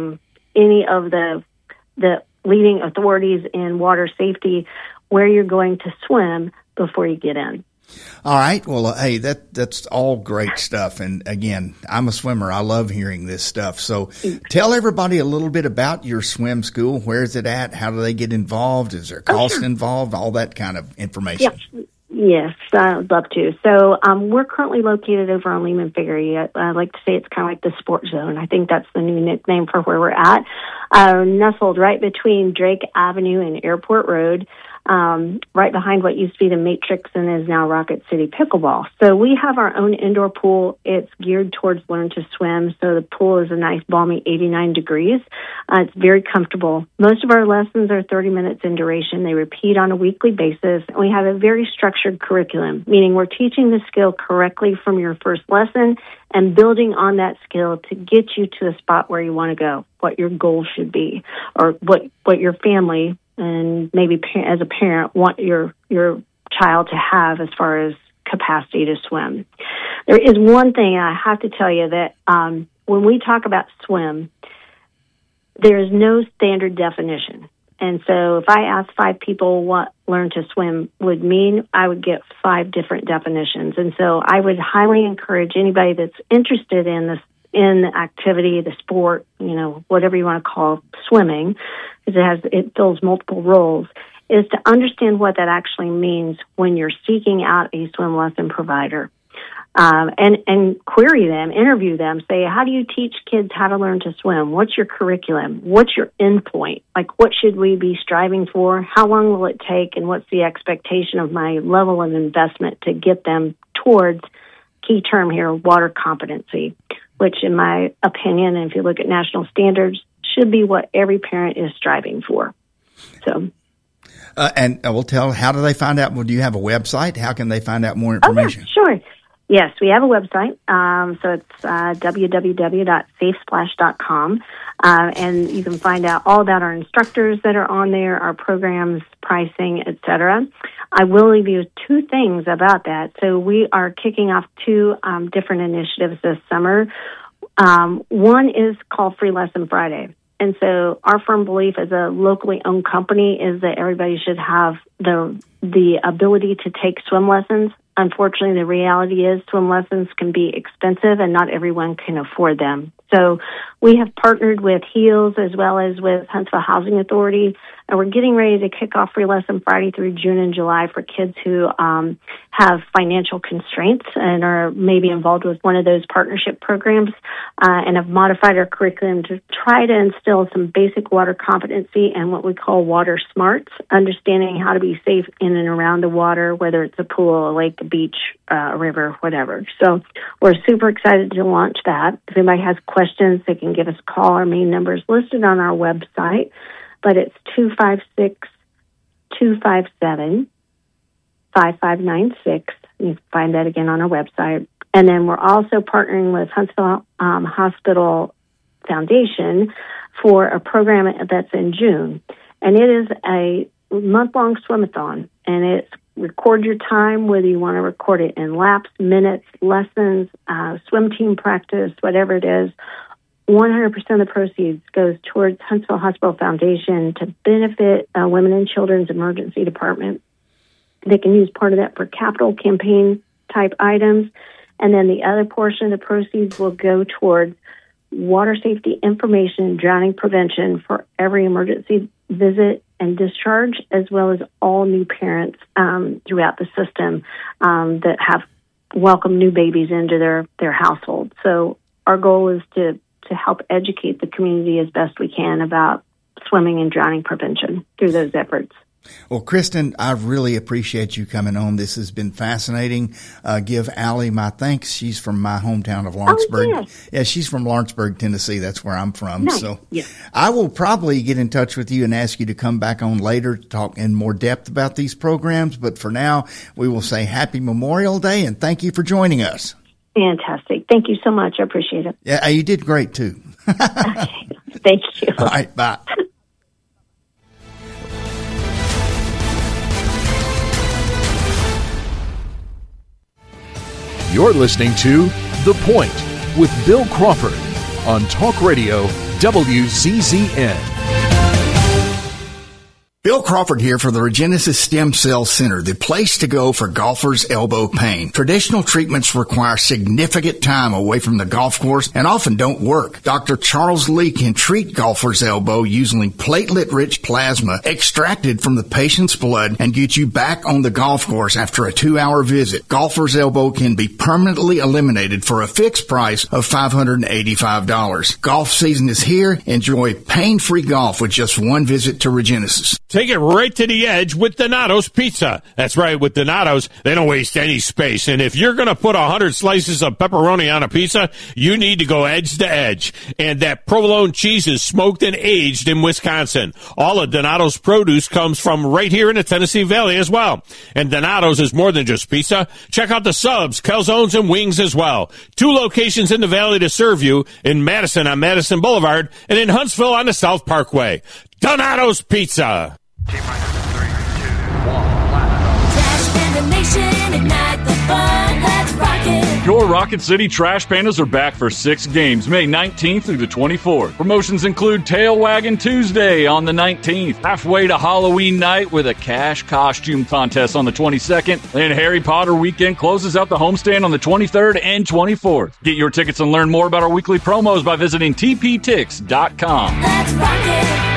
any of the leading authorities in water safety, where you're going to swim before you get in. All right. Well, hey, that's all great stuff. And again, I'm a swimmer. I love hearing this stuff. So tell everybody a little bit about your swim school. Where is it at? How do they get involved? Is there cost involved? All that kind of information. Yes, I'd love to. So we're currently located over on Lehman Ferry. I like to say it's kind of like the Sport Zone. I think that's the new nickname for where we're at. Nestled right between Drake Avenue and Airport Road, right behind what used to be the Matrix and is now Rocket City Pickleball. So we have our own indoor pool. It's geared towards learn to swim. So the pool is a nice balmy 89 degrees. It's very comfortable. Most of our lessons are 30 minutes in duration. They repeat on a weekly basis. And we have a very structured curriculum, meaning we're teaching the skill correctly from your first lesson and building on that skill to get you to the spot where you want to go, what your goal should be, or what your family and maybe as a parent want your child to have as far as capacity to swim. There is one thing I have to tell you that when we talk about swim, there is no standard definition. And so if I ask 5 people what learn to swim would mean, I would get 5 different definitions. And so I would highly encourage anybody that's interested in this, in the activity, the sport, whatever you want to call swimming, because it fills multiple roles, is to understand what that actually means when you're seeking out a swim lesson provider. And query them, interview them, say, how do you teach kids how to learn to swim? What's your curriculum? What's your endpoint? Like, what should we be striving for? How long will it take? And what's the expectation of my level of investment to get them towards, key term here, water competency, which in my opinion, and if you look at national standards, should be what every parent is striving for. So. And I will tell, how do they find out? Well, do you have a website? How can they find out more information? Oh, yeah, sure. Yes, we have a website. So it's www.safesplash.com. And you can find out all about our instructors that are on there, our programs, pricing, etc. I will leave you with two things about that. So we are kicking off two different initiatives this summer. One is called Free Lesson Friday. And so our firm belief as a locally owned company is that everybody should have the ability to take swim lessons. Unfortunately, the reality is swim lessons can be expensive and not everyone can afford them. So we have partnered with HEALS as well as with Huntsville Housing Authority, and we're getting ready to kick off Free Lesson Friday through June and July for kids who have financial constraints and are maybe involved with one of those partnership programs, and have modified our curriculum to try to instill some basic water competency and what we call water smarts, understanding how to be safe in and around the water, whether it's a pool, a lake, a beach, a river, whatever. So we're super excited to launch that. If anybody has questions, they can give us a call. Our main number is listed on our website, but it's 256-257-5596. You can find that again on our website. And then we're also partnering with Huntsville Hospital Foundation for a program that's in June. And it is a month-long swim-a-thon, and it's record your time, whether you want to record it in laps, minutes, lessons, swim team practice, whatever it is. 100% of the proceeds goes towards Huntsville Hospital Foundation to benefit Women and Children's Emergency Department. They can use part of that for capital campaign type items, and then the other portion of the proceeds will go towards water safety information and drowning prevention for every emergency visit and discharge, as well as all new parents throughout the system that have welcomed new babies into their household. So our goal is to help educate the community as best we can about swimming and drowning prevention through those efforts. Well, Kristen, I really appreciate you coming on. This has been fascinating. Give Allie my thanks. She's from my hometown of Lawrenceburg. Oh, yes. Yeah, she's from Lawrenceburg, Tennessee. That's where I'm from. Nice. So yes. I will probably get in touch with you and ask you to come back on later to talk in more depth about these programs. But for now, we will say Happy Memorial Day and thank you for joining us. Fantastic. Thank you so much. I appreciate it. Yeah, you did great too. Okay. Thank you. All right, bye. You're listening to The Point with Bill Crawford on Talk Radio WCZN. Bill Crawford here for the Regenesis Stem Cell Center, the place to go for golfers' elbow pain. Traditional treatments require significant time away from the golf course and often don't work. Dr. Charles Lee can treat golfers' elbow using platelet-rich plasma extracted from the patient's blood and get you back on the golf course after a 2-hour visit. Golfer's elbow can be permanently eliminated for a fixed price of $585. Golf season is here. Enjoy pain-free golf with just one visit to Regenesis. Take it right to the edge with Donato's Pizza. That's right, with Donato's, they don't waste any space. And if you're going to put 100 slices of pepperoni on a pizza, you need to go edge to edge. And that provolone cheese is smoked and aged in Wisconsin. All of Donato's produce comes from right here in the Tennessee Valley as well. And Donato's is more than just pizza. Check out the subs, calzones, and wings as well. 2 locations in the Valley to serve you, in Madison on Madison Boulevard and in Huntsville on the South Parkway. Donato's Pizza. Your Rocket City Trash Pandas are back for 6 games, May 19th through the 24th. Promotions include Tail Wagging Tuesday on the 19th, halfway to Halloween night with a cash costume contest on the 22nd, and Harry Potter weekend closes out the homestand on the 23rd and 24th. Get your tickets and learn more about our weekly promos by visiting tptix.com. Let's rock it.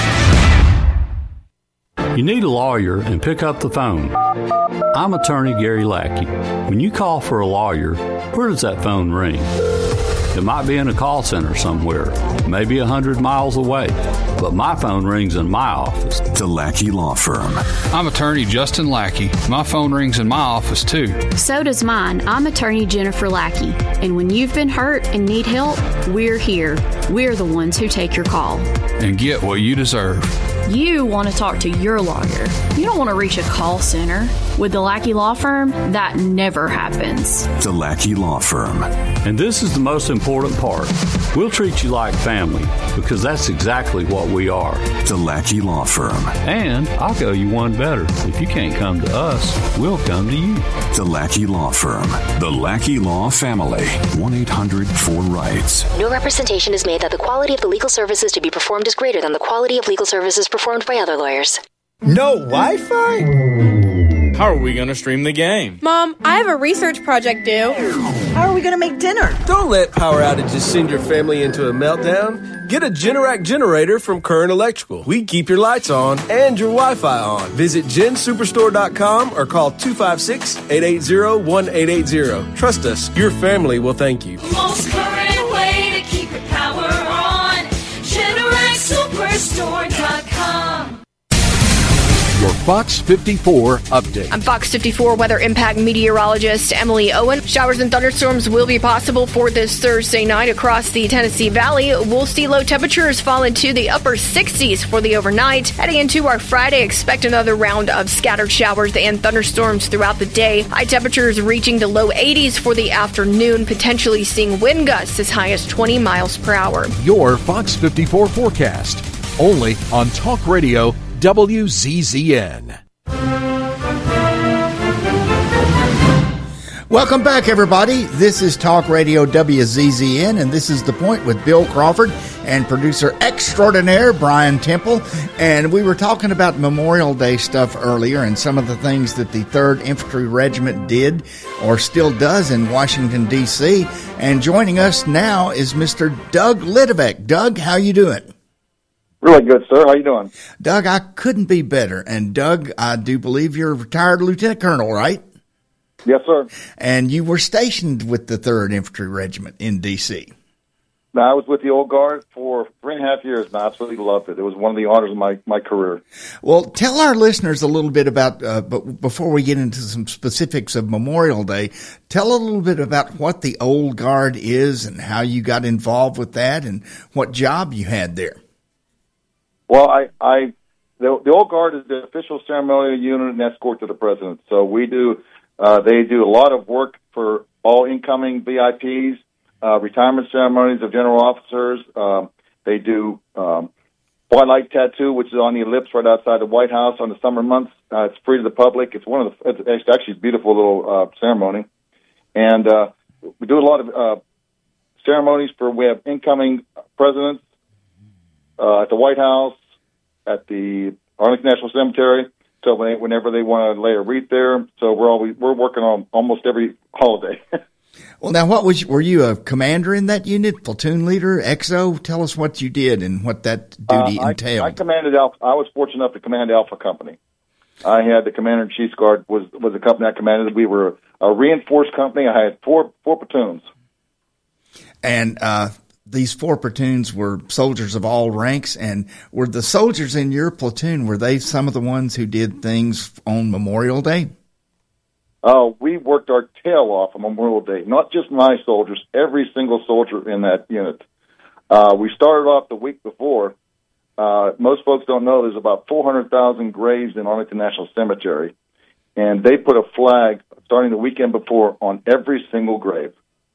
You need a lawyer and pick up the phone. I'm attorney Gary Lackey. When you call for a lawyer, where does that phone ring? It might be in a call center somewhere, maybe 100 miles away, but my phone rings in my office. The Lackey Law Firm. I'm attorney Justin Lackey. My phone rings in my office too. So does mine. I'm attorney Jennifer Lackey. And when you've been hurt and need help, we're here. We're the ones who take your call. And get what you deserve. You want to talk to your lawyer. You don't want to reach a call center. With the Lackey Law Firm, that never happens. The Lackey Law Firm. And this is the most important part. We'll treat you like family, because that's exactly what we are. The Lackey Law Firm. And I'll go you one better. If you can't come to us, we'll come to you. The Lackey Law Firm. The Lackey Law Family. 1-800-4RIGHTS. No representation is made that the quality of the legal services to be performed is greater than the quality of legal services performed by other lawyers. No Wi-Fi? How are we going to stream the game? Mom, I have a research project due. How are we going to make dinner? Don't let power outages send your family into a meltdown. Get a Generac generator from Current Electrical. We keep your lights on and your Wi-Fi on. Visit gensuperstore.com or call 256-880-1880. Trust us, your family will thank you. Most current way to keep your power on. GeneracSuperstore.com. Your Fox 54 update. I'm Fox 54 weather impact meteorologist Emily Owen. Showers and thunderstorms will be possible for this Thursday night across the Tennessee Valley. We'll see low temperatures fall into the upper 60s for the overnight. Heading into our Friday, expect another round of scattered showers and thunderstorms throughout the day. High temperatures reaching the low 80s for the afternoon, potentially seeing wind gusts as high as 20 miles per hour. Your Fox 54 forecast. Only on Talk Radio WZZN. Welcome back, everybody. This is Talk Radio WZZN, and this is The Point with Bill Crawford and producer extraordinaire Brian Temple. And we were talking about Memorial Day stuff earlier and some of the things that the 3rd Infantry Regiment did or still does in Washington, D.C. And joining us now is Mr. Doug Lidovec. Doug, how you doing? Really good, sir. How you doing? Doug, I couldn't be better. And Doug, I do believe you're a retired lieutenant colonel, right? Yes, sir. And you were stationed with the 3rd Infantry Regiment in D.C. Now, I was with the Old Guard for 3.5 years, and I absolutely loved it. It was one of the honors of my career. Well, tell our listeners a little bit about, but before we get into some specifics of Memorial Day, tell a little bit about what the Old Guard is and how you got involved with that and what job you had there. Well, the Old Guard is the official ceremonial unit and escort to the president. So we do, they do a lot of work for all incoming VIPs, retirement ceremonies of general officers. They do Twilight Tattoo, which is on the ellipse right outside the White House on the summer months. It's free to the public. It's it's actually a beautiful little ceremony, and we do a lot of ceremonies we have incoming presidents. At the White House, at the Arlington National Cemetery, so whenever they want to lay a wreath there, so we're working on almost every holiday. Well, now, were you a commander in that unit, platoon leader, XO? Tell us what you did and what that duty entailed. I commanded Alpha. I was fortunate enough to command Alpha Company. I had the commander in Chief's Guard was the company I commanded. We were a reinforced company. I had four platoons, and these 4 platoons were soldiers of all ranks. And were the soldiers in your platoon, were they some of the ones who did things on Memorial Day? We worked our tail off on Memorial Day. Not just my soldiers, every single soldier in that unit. We started off the week before. Most folks don't know there's about 400,000 graves in Arlington National Cemetery. And they put a flag starting the weekend before on every single grave.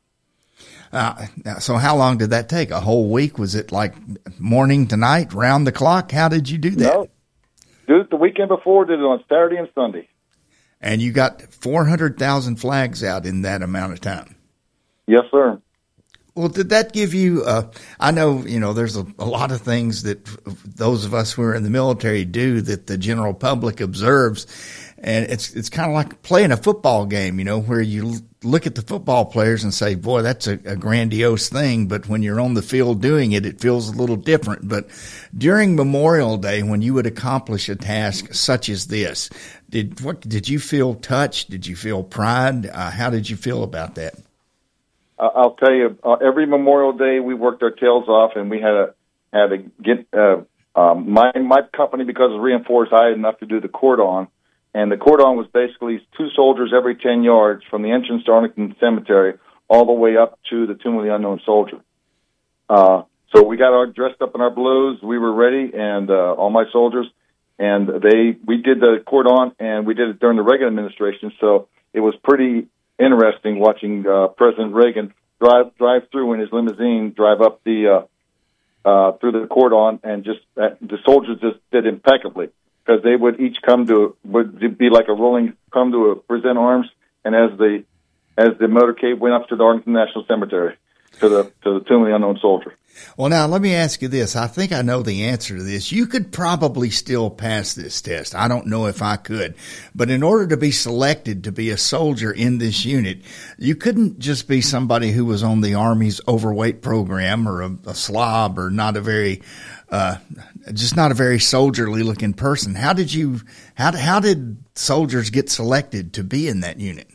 So how long did that take? A whole week? Was it like morning to night, round the clock? How did you do that? No. Did it the weekend before, did it on Saturday and Sunday. And you got 400,000 flags out in that amount of time? Yes, sir. Well, did that give you, I know, there's a lot of things that those of us who are in the military do that the general public observes. And it's kind of like playing a football game, where you look at the football players and say, boy, that's a grandiose thing. But when you're on the field doing it, it feels a little different. But during Memorial Day, when you would accomplish a task such as this, did you feel touched? Did you feel pride? How did you feel about that? I'll tell you, every Memorial Day we worked our tails off, and we had to get my company, because it was reinforced. I had enough to do the cordon. And the cordon was basically 2 soldiers every 10 yards from the entrance to Arlington Cemetery all the way up to the Tomb of the Unknown Soldier. So So we got dressed up in our blues. We were ready, and all my soldiers, and we did the cordon, and we did it during the Reagan administration. So it was pretty interesting watching President Reagan drive through in his limousine, drive up the through the cordon, and just the soldiers just did impeccably, because they would each would be like a rolling come to a present arms, and as the motorcade went up to the Arlington National Cemetery to the Tomb of the Unknown Soldier. Well, now, let me ask you this. I think I know the answer to this. You could probably still pass this test. I don't know if I could. But in order to be selected to be a soldier in this unit, you couldn't just be somebody who was on the Army's overweight program or a slob or not a very soldierly looking person. How did soldiers get selected to be in that unit?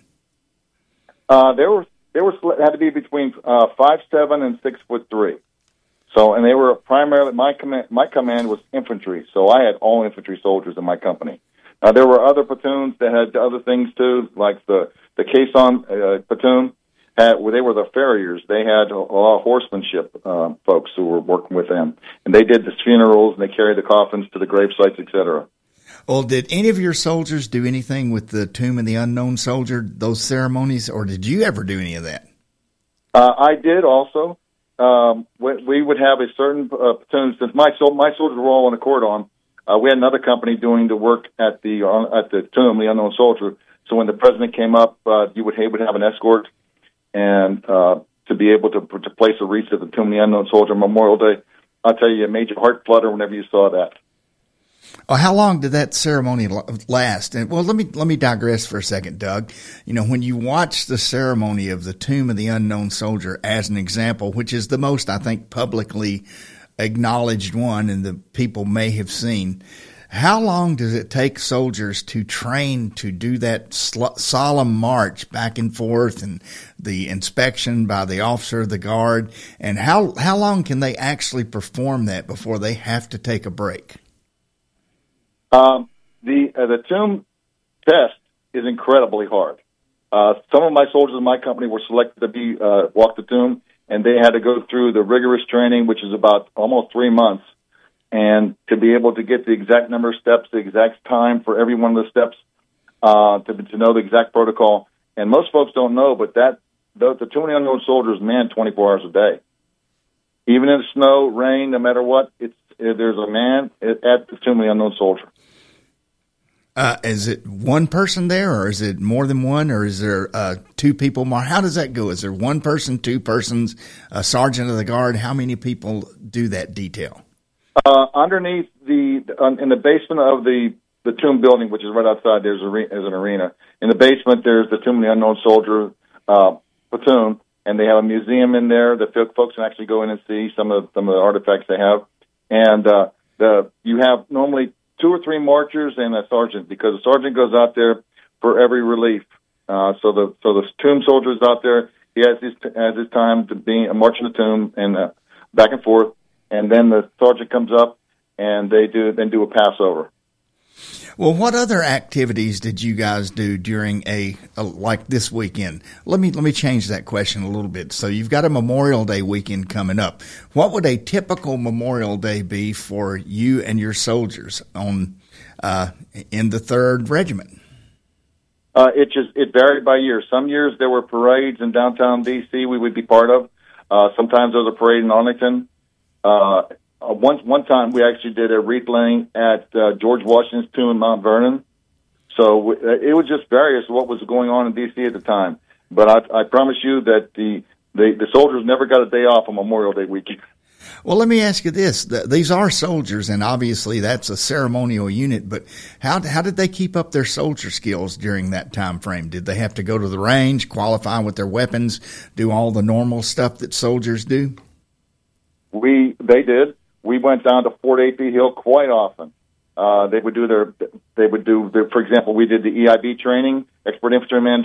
They had to be between 5'7" and 6'3". So, and they were primarily my command was infantry. So I had all infantry soldiers in my company. Now there were other platoons that had other things too, like the caisson platoon. They were the farriers. They had a lot of horsemanship folks who were working with them, and they did the funerals and they carried the coffins to the grave sites, etc. Well, did any of your soldiers do anything with the Tomb of the Unknown Soldier, those ceremonies, or did you ever do any of that? I did also. We would have a certain platoon, since my soldiers were all on the cordon. We had another company doing the work at the Tomb of the Unknown Soldier. So when the president came up, he would have an escort, and to be able to place a wreath at the Tomb of the Unknown Soldier Memorial Day, I'll tell you, it made your heart flutter whenever you saw that. Oh, how long did that ceremony last? And well, let me digress for a second, Doug. You know, when you watch the ceremony of the Tomb of the Unknown Soldier as an example, which is the most, I think, publicly acknowledged one and the people may have seen, how long does it take soldiers to train to do that solemn march back and forth and the inspection by the officer of the guard? And how long can they actually perform that before they have to take a break? The tomb test is incredibly hard. Some of my soldiers in my company were selected to walk the tomb, and they had to go through the rigorous training, which is about almost 3 months, and to be able to get the exact number of steps, the exact time for every one of the steps, to know the exact protocol. And most folks don't know, but the Tomb of the Unknown Soldier is manned 24 hours a day. Even in snow, rain, no matter what, there's a man at the Tomb of the Unknown Soldier. Is it one person there, or is it more than one, or is there two people more? How does that go? Is there one person, two persons, a sergeant of the guard? How many people do that detail? Underneath in the basement of the tomb building, which is right outside, there's an arena. In the basement, there's the Tomb of the Unknown Soldier platoon, and they have a museum in there that folks can actually go in and see some of the artifacts they have. And you have normally 2 or 3 marchers and a sergeant, because the sergeant goes out there for every relief. So the tomb soldier is out there. He has his time to be marching the tomb and back and forth, and then the sergeant comes up and they do a Passover. Well, what other activities did you guys do during like this weekend? Let me change that question a little bit. So you've got a Memorial Day weekend coming up. What would a typical Memorial Day be for you and your soldiers in the 3rd Regiment? It varied by year. Some years there were parades in downtown D.C. we would be part of. Sometimes there was a parade in Arlington. One time we actually did a wreath laying at George Washington's tomb in Mount Vernon. So it was just various what was going on in D.C. at the time. But I promise you that the soldiers never got a day off on Memorial Day weekend. Well, let me ask you this. These are soldiers, and obviously that's a ceremonial unit, but how did they keep up their soldier skills during that time frame? Did they have to go to the range, qualify with their weapons, do all the normal stuff that soldiers do? They did. We went down to Fort A.P. Hill quite often. They would do for example, we did the EIB training, Expert Infantryman's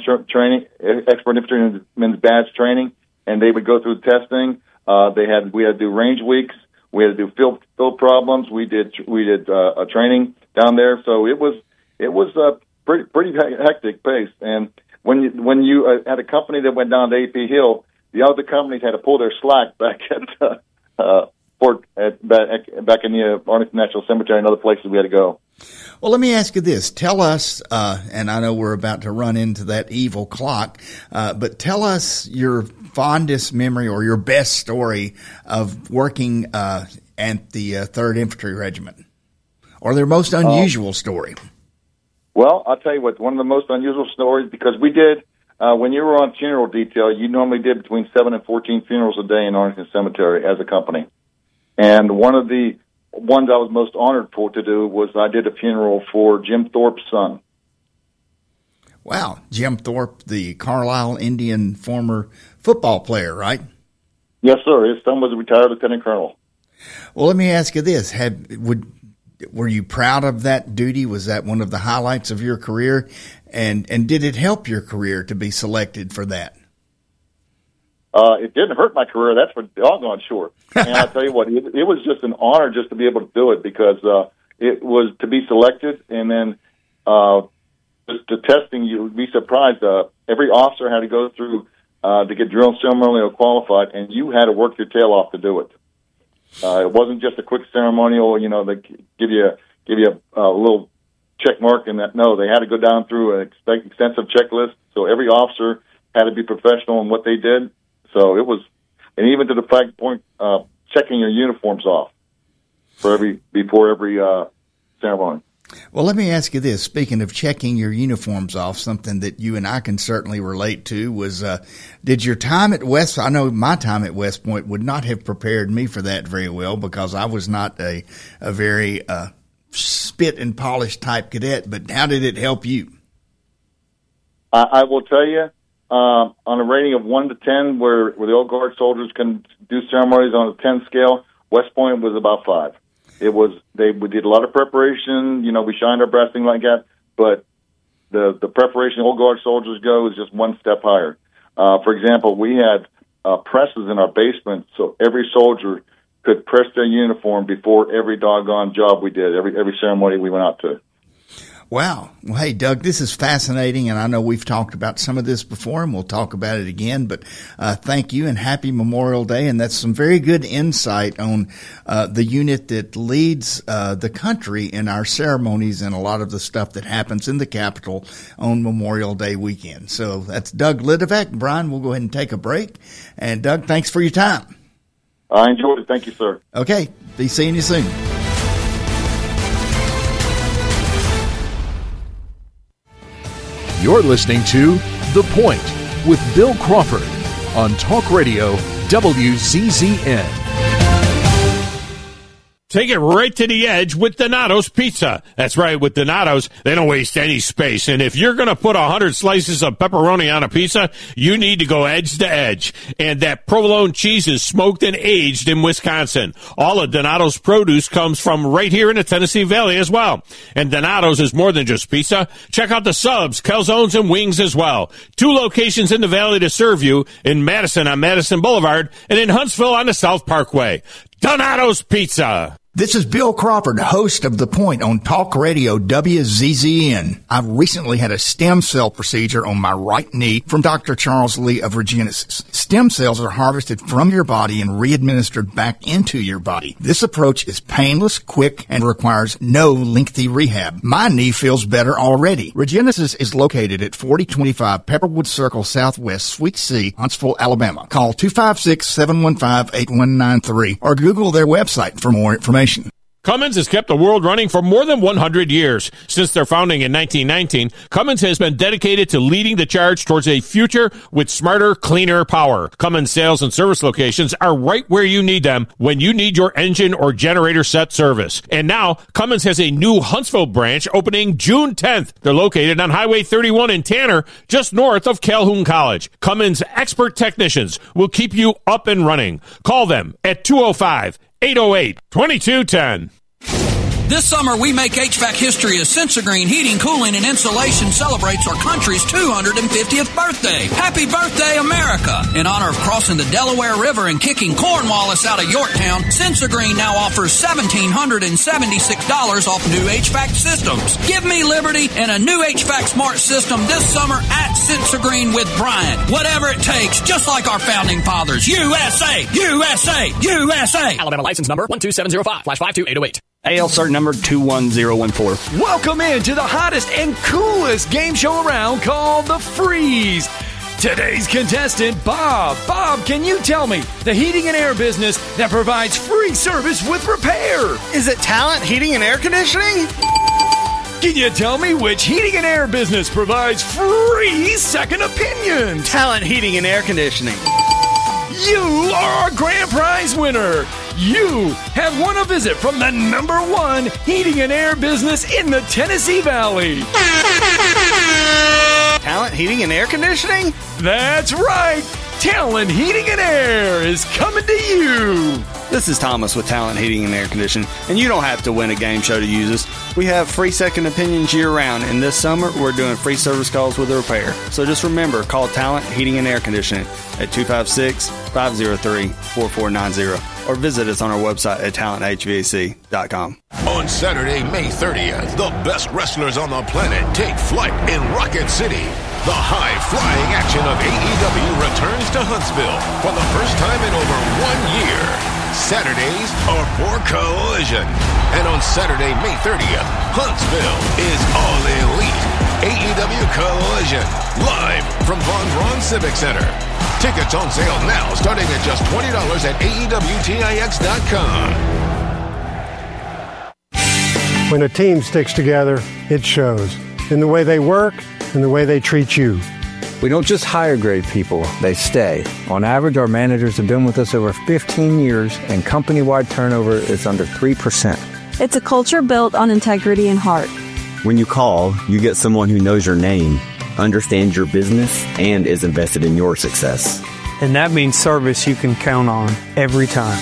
Badge training, and they would go through the testing. We had to do range weeks. We had to do field problems. We did a training down there. So it was a pretty hectic pace. And when you had a company that went down to A.P. Hill, the other companies had to pull their slack back at transport back in the Arlington National Cemetery and other places we had to go. Well, let me ask you this. Tell us, and I know we're about to run into that evil clock, but tell us your fondest memory or your best story of working at the 3rd Infantry Regiment, or their most unusual story. Well, I'll tell you what, one of the most unusual stories, because we did, when you were on funeral detail, you normally did between 7 and 14 funerals a day in Arlington Cemetery as a company. And one of the ones I was most honored to do was I did a funeral for Jim Thorpe's son. Wow. Jim Thorpe, the Carlisle Indian former football player, right? Yes, sir. His son was a retired lieutenant colonel. Well, let me ask you this. Were you proud of that duty? Was that one of the highlights of your career? And did it help your career to be selected for that? It didn't hurt my career. That's for doggone sure. And I'll tell you what, it was just an honor just to be able to do it, because it was to be selected, and then the testing, you would be surprised. Every officer had to go through to get drill and ceremonial qualified, and you had to work your tail off to do it. It wasn't just a quick ceremonial, they give you a little check mark in that. No, they had to go down through an extensive checklist. So every officer had to be professional in what they did. So it was, and even to the point, checking your uniforms off before every ceremony. Well, let me ask you this. Speaking of checking your uniforms off, something that you and I can certainly relate to was, did your time at West, I know my time at West Point would not have prepared me for that very well, because I was not a very spit and polish type cadet, but how did it help you? I will tell you, on a rating of 1 to 10, where the old guard soldiers can do ceremonies on a 10 scale, West Point was about 5. We did a lot of preparation, we shined our breast, things like that, but the preparation old guard soldiers go is just one step higher. For example, we had presses in our basement, so every soldier could press their uniform before every doggone job we did, every ceremony we went out to. Wow. Well, hey, Doug, this is fascinating, and I know we've talked about some of this before, and we'll talk about it again, but thank you, and happy Memorial Day, and that's some very good insight on the unit that leads the country in our ceremonies and a lot of the stuff that happens in the Capitol on Memorial Day weekend. So that's Doug Lidovec. Brian, we'll go ahead and take a break, and Doug, thanks for your time. I enjoyed it. Thank you, sir. Okay. Be seeing you soon. You're listening to The Point with Bill Crawford on Talk Radio WZZN. Take it right to the edge with Donato's Pizza. That's right, with Donato's, they don't waste any space. And if you're going to put 100 slices of pepperoni on a pizza, you need to go edge to edge. And that provolone cheese is smoked and aged in Wisconsin. All of Donato's produce comes from right here in the Tennessee Valley as well. And Donato's is more than just pizza. Check out the subs, calzones, and wings as well. 2 locations in the Valley to serve you, in Madison on Madison Boulevard and in Huntsville on the South Parkway. Donato's Pizza. This is Bill Crawford, host of The Point on Talk Radio WZZN. I've recently had a stem cell procedure on my right knee from Dr. Charles Lee of Regenesis. Stem cells are harvested from your body and re-administered back into your body. This approach is painless, quick, and requires no lengthy rehab. My knee feels better already. Regenesis is located at 4025 Pepperwood Circle Southwest, Suite C, Huntsville, Alabama. Call 256-715-8193 or Google their website for more information. Cummins has kept the world running for more than 100 years. Since their founding in 1919, Cummins has been dedicated to leading the charge towards a future with smarter, cleaner power. Cummins sales and service locations are right where you need them when you need your engine or generator set service. And now, Cummins has a new Huntsville branch opening June 10th. They're located on Highway 31 in Tanner, just north of Calhoun College. Cummins expert technicians will keep you up and running. Call them at 205-808-2210. This summer, we make HVAC history as Sensagreen Heating, Cooling, and Insulation celebrates our country's 250th birthday. Happy birthday, America! In honor of crossing the Delaware River and kicking Cornwallis out of Yorktown, Sensagreen now offers $1,776 off new HVAC systems. Give me liberty and a new HVAC smart system this summer at Sensagreen with Brian. Whatever it takes, just like our founding fathers. USA! USA! USA! Alabama license number 12705/52808. AL cert number 21014. Welcome into the hottest and coolest game show around called The Freeze. Today's contestant, Bob. Bob, can you tell me the heating and air business that provides free service with repair? Is it Talent Heating and Air Conditioning? Can you tell me which heating and air business provides free second opinions? Talent Heating and Air Conditioning. You are our grand prize winner. You have won a visit from the #1 heating and air business in the Tennessee Valley. Talent Heating and Air Conditioning? That's right. Talent Heating and Air is coming to you. This is Thomas with Talent Heating and Air Conditioning, and you don't have to win a game show to use us. We have free second opinions year-round, and this summer we're doing free service calls with a repair. So just remember, call Talent Heating and Air Conditioning at 256-503-4490 or visit us on our website at talenthvac.com. On Saturday, May 30th, the best wrestlers on the planet take flight in Rocket City. The high-flying action of AEW returns to Huntsville for the first time in over 1 year. Saturdays are for Collision. And on Saturday, May 30th, Huntsville is all elite. AEW Collision, live from Von Braun Civic Center. Tickets on sale now, starting at just $20 at AEWTIX.com. When a team sticks together, it shows in the way they work and the way they treat you. We don't just hire great people, they stay. On average, our managers have been with us over 15 years, and company-wide turnover is under 3%. It's a culture built on integrity and heart. When you call, you get someone who knows your name, understands your business, and is invested in your success. And that means service you can count on every time.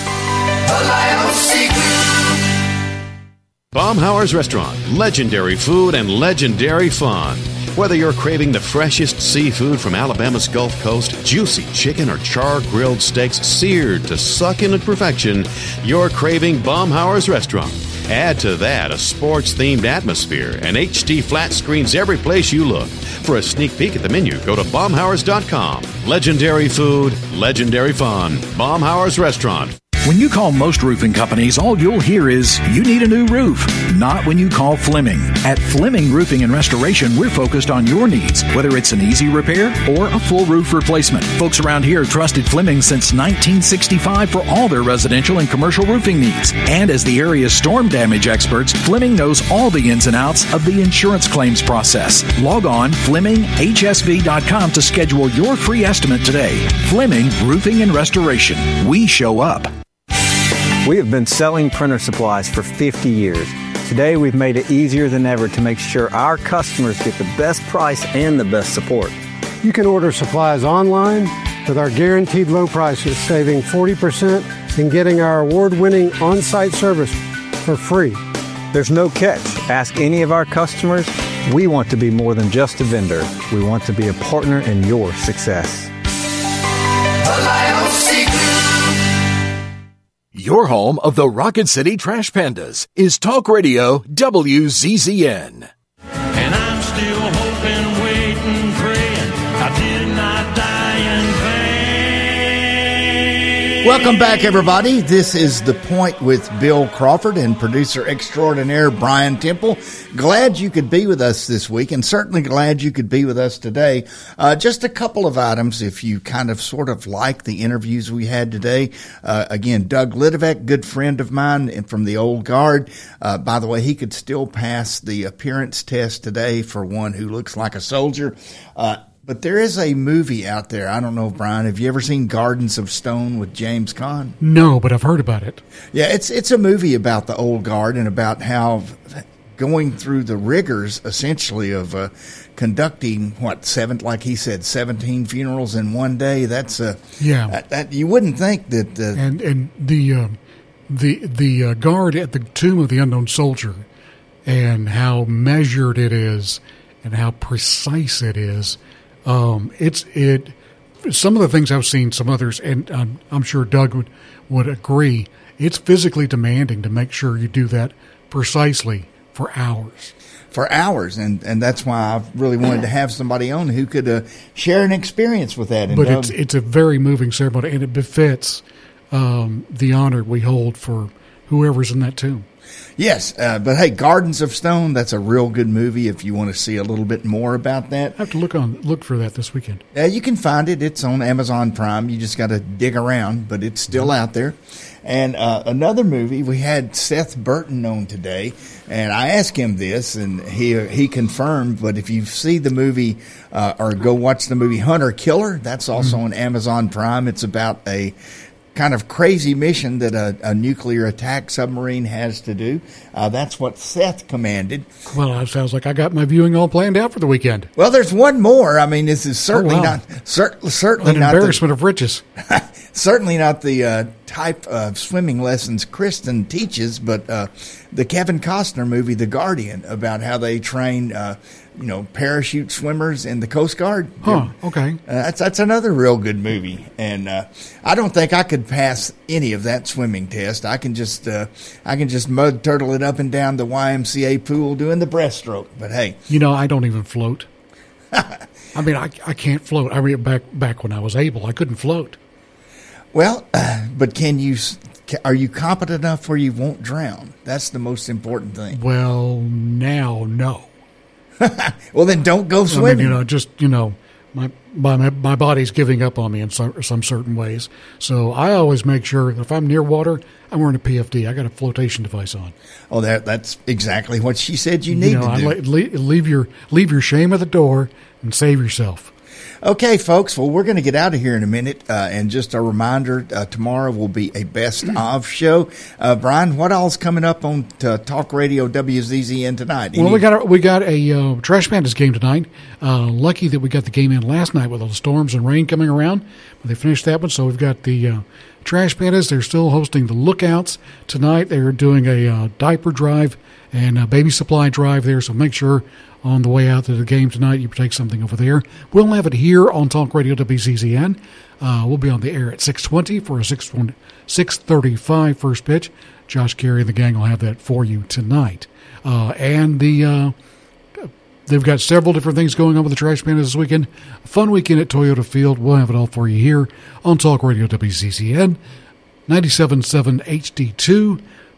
Baumhauer's Restaurant, legendary food and legendary fun. Whether you're craving the freshest seafood from Alabama's Gulf Coast, juicy chicken or char-grilled steaks seared to succulent perfection, you're craving Baumhauer's Restaurant. Add to that a sports-themed atmosphere and HD flat screens every place you look. For a sneak peek at the menu, go to Baumhauers.com. Legendary food, legendary fun. Baumhauer's Restaurant. When you call most roofing companies, all you'll hear is, you need a new roof. Not when you call Fleming. At Fleming Roofing and Restoration, we're focused on your needs, whether it's an easy repair or a full roof replacement. Folks around here trusted Fleming since 1965 for all their residential and commercial roofing needs. And as the area's storm damage experts, Fleming knows all the ins and outs of the insurance claims process. Log on FlemingHSV.com to schedule your free estimate today. Fleming Roofing and Restoration. We show up. We have been selling printer supplies for 50 years. Today, we've made it easier than ever to make sure our customers get the best price and the best support. You can order supplies online with our guaranteed low prices, saving 40% and getting our award-winning on-site service for free. There's no catch. Ask any of our customers. We want to be more than just a vendor. We want to be a partner in your success. Your home of the Rocket City Trash Pandas is Talk Radio WZZN. And I'm still hoping, waiting, praying I did not die in vain. Welcome back, everybody. This is The Point with Bill Crawford and producer extraordinaire Brian Temple. Glad you could be with us this week, and certainly glad you could be with us today. Just a couple of items if you kind of sort of like the interviews we had today. Again, Doug Lidovec, good friend of mine and from the old guard. By the way, he could still pass the appearance test today for one who looks like a soldier. But there is a movie out there. I don't know, Brian, have you ever seen Gardens of Stone with James Caan? No, but I've heard about it. Yeah, it's a movie about the old guard and about how going through the rigors, essentially, of conducting, like he said, 17 funerals in one day. That's that you wouldn't think that. And the the guard at the Tomb of the Unknown Soldier and how measured it is and how precise it is. Some of the things I've seen, some others, and I'm sure Doug would agree, it's physically demanding to make sure you do that precisely for hours. For hours, and that's why I really wanted to have somebody on who could share an experience with that. And but it's a very moving ceremony, and it befits the honor we hold for whoever's in that tomb. Yes, but hey, Gardens of Stone, that's a real good movie if you want to see a little bit more about that. I have to look for that this weekend. You can find it. It's on Amazon Prime. You just got to dig around, but it's still out there. And another movie, we had Seth Burton on today, and I asked him this, and he confirmed, but if you see the movie or go watch the movie Hunter Killer, that's also on Amazon Prime. It's about a kind of crazy mission that a nuclear attack submarine has to do. That's what Seth commanded. Well, it sounds like I got my viewing all planned out for the weekend. Well, there's one more. I mean, this is certainly certainly an embarrassment of riches. Certainly not the type of swimming lessons Kristen teaches, but the Kevin Costner movie, The Guardian, about how they train parachute swimmers in the Coast Guard. Huh, okay. That's another real good movie. And I don't think I could pass any of that swimming test. I can just mud turtle it up and down the YMCA pool doing the breaststroke. But hey. I don't even float. I mean, I can't float. I mean, back when I was able, I couldn't float. Well, but are you competent enough where you won't drown? That's the most important thing. Well, now, no. Well, then don't go swimming. I mean, my body's giving up on me in some certain ways. So I always make sure that if I'm near water, I'm wearing a PFD. I got a flotation device on. Oh, that's exactly what she said you need to do. Leave your shame at the door and save yourself. Okay, folks. Well, we're going to get out of here in a minute, and just a reminder: tomorrow will be a best of show. Brian, what all's coming up on Talk Radio WZZN tonight? Well, we got a Trash Pandas game tonight. Lucky that we got the game in last night with all the storms and rain coming around, but they finished that one. So we've got the Trash Pandas. They're still hosting the Lookouts tonight. They're doing a diaper drive and a baby supply drive there. So make sure on the way out to the game tonight, you take something over there. We'll have it here on Talk Radio WZZN. We'll be on the air at 6:20 for a 6:35 first pitch. Josh Carey and the gang will have that for you tonight. And they've got several different things going on with the Trash Pandas this weekend. A fun weekend at Toyota Field. We'll have it all for you here on Talk Radio WZZN. 97.7 HD2,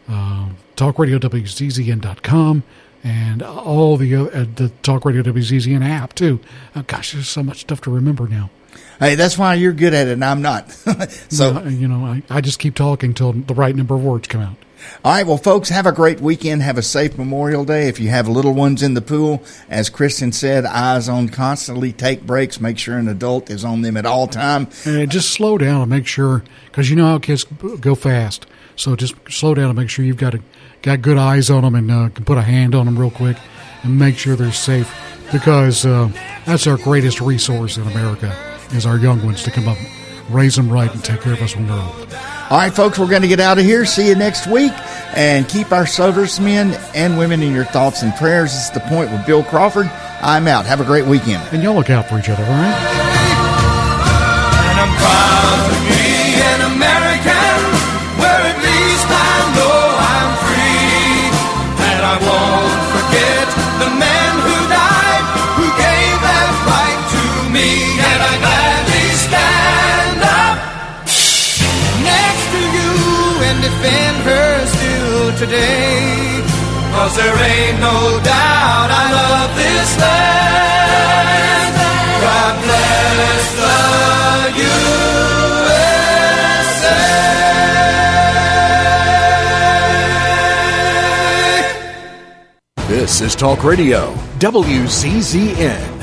TalkRadioWZZN.com. And all the Talk Radio WZZN app, too. Oh, gosh, there's so much stuff to remember now. Hey, that's why you're good at it and I'm not. So, I just keep talking until the right number of words come out. All right, well, folks, have a great weekend. Have a safe Memorial Day. If you have little ones in the pool, as Kristen said, eyes on constantly. Take breaks. Make sure an adult is on them at all time. And just slow down and make sure, because you know how kids go fast. So just slow down and make sure you've got good eyes on them and can put a hand on them real quick and make sure they're safe, because that's our greatest resource in America is our young ones to come up, raise them right, and take care of us when we're old. All right, folks, we're going to get out of here. See you next week, and keep our servicemen and women in your thoughts and prayers. This is The Point with Bill Crawford. I'm out. Have a great weekend. And y'all look out for each other, all right? And I'm proud to be an American, where at least I know I'm free. And I won't forget the men who died, who gave that right to me. And I gladly stand up next to you and defend her still today. 'Cause there ain't no doubt I love this land. God bless the USA. This is Talk Radio WZZN.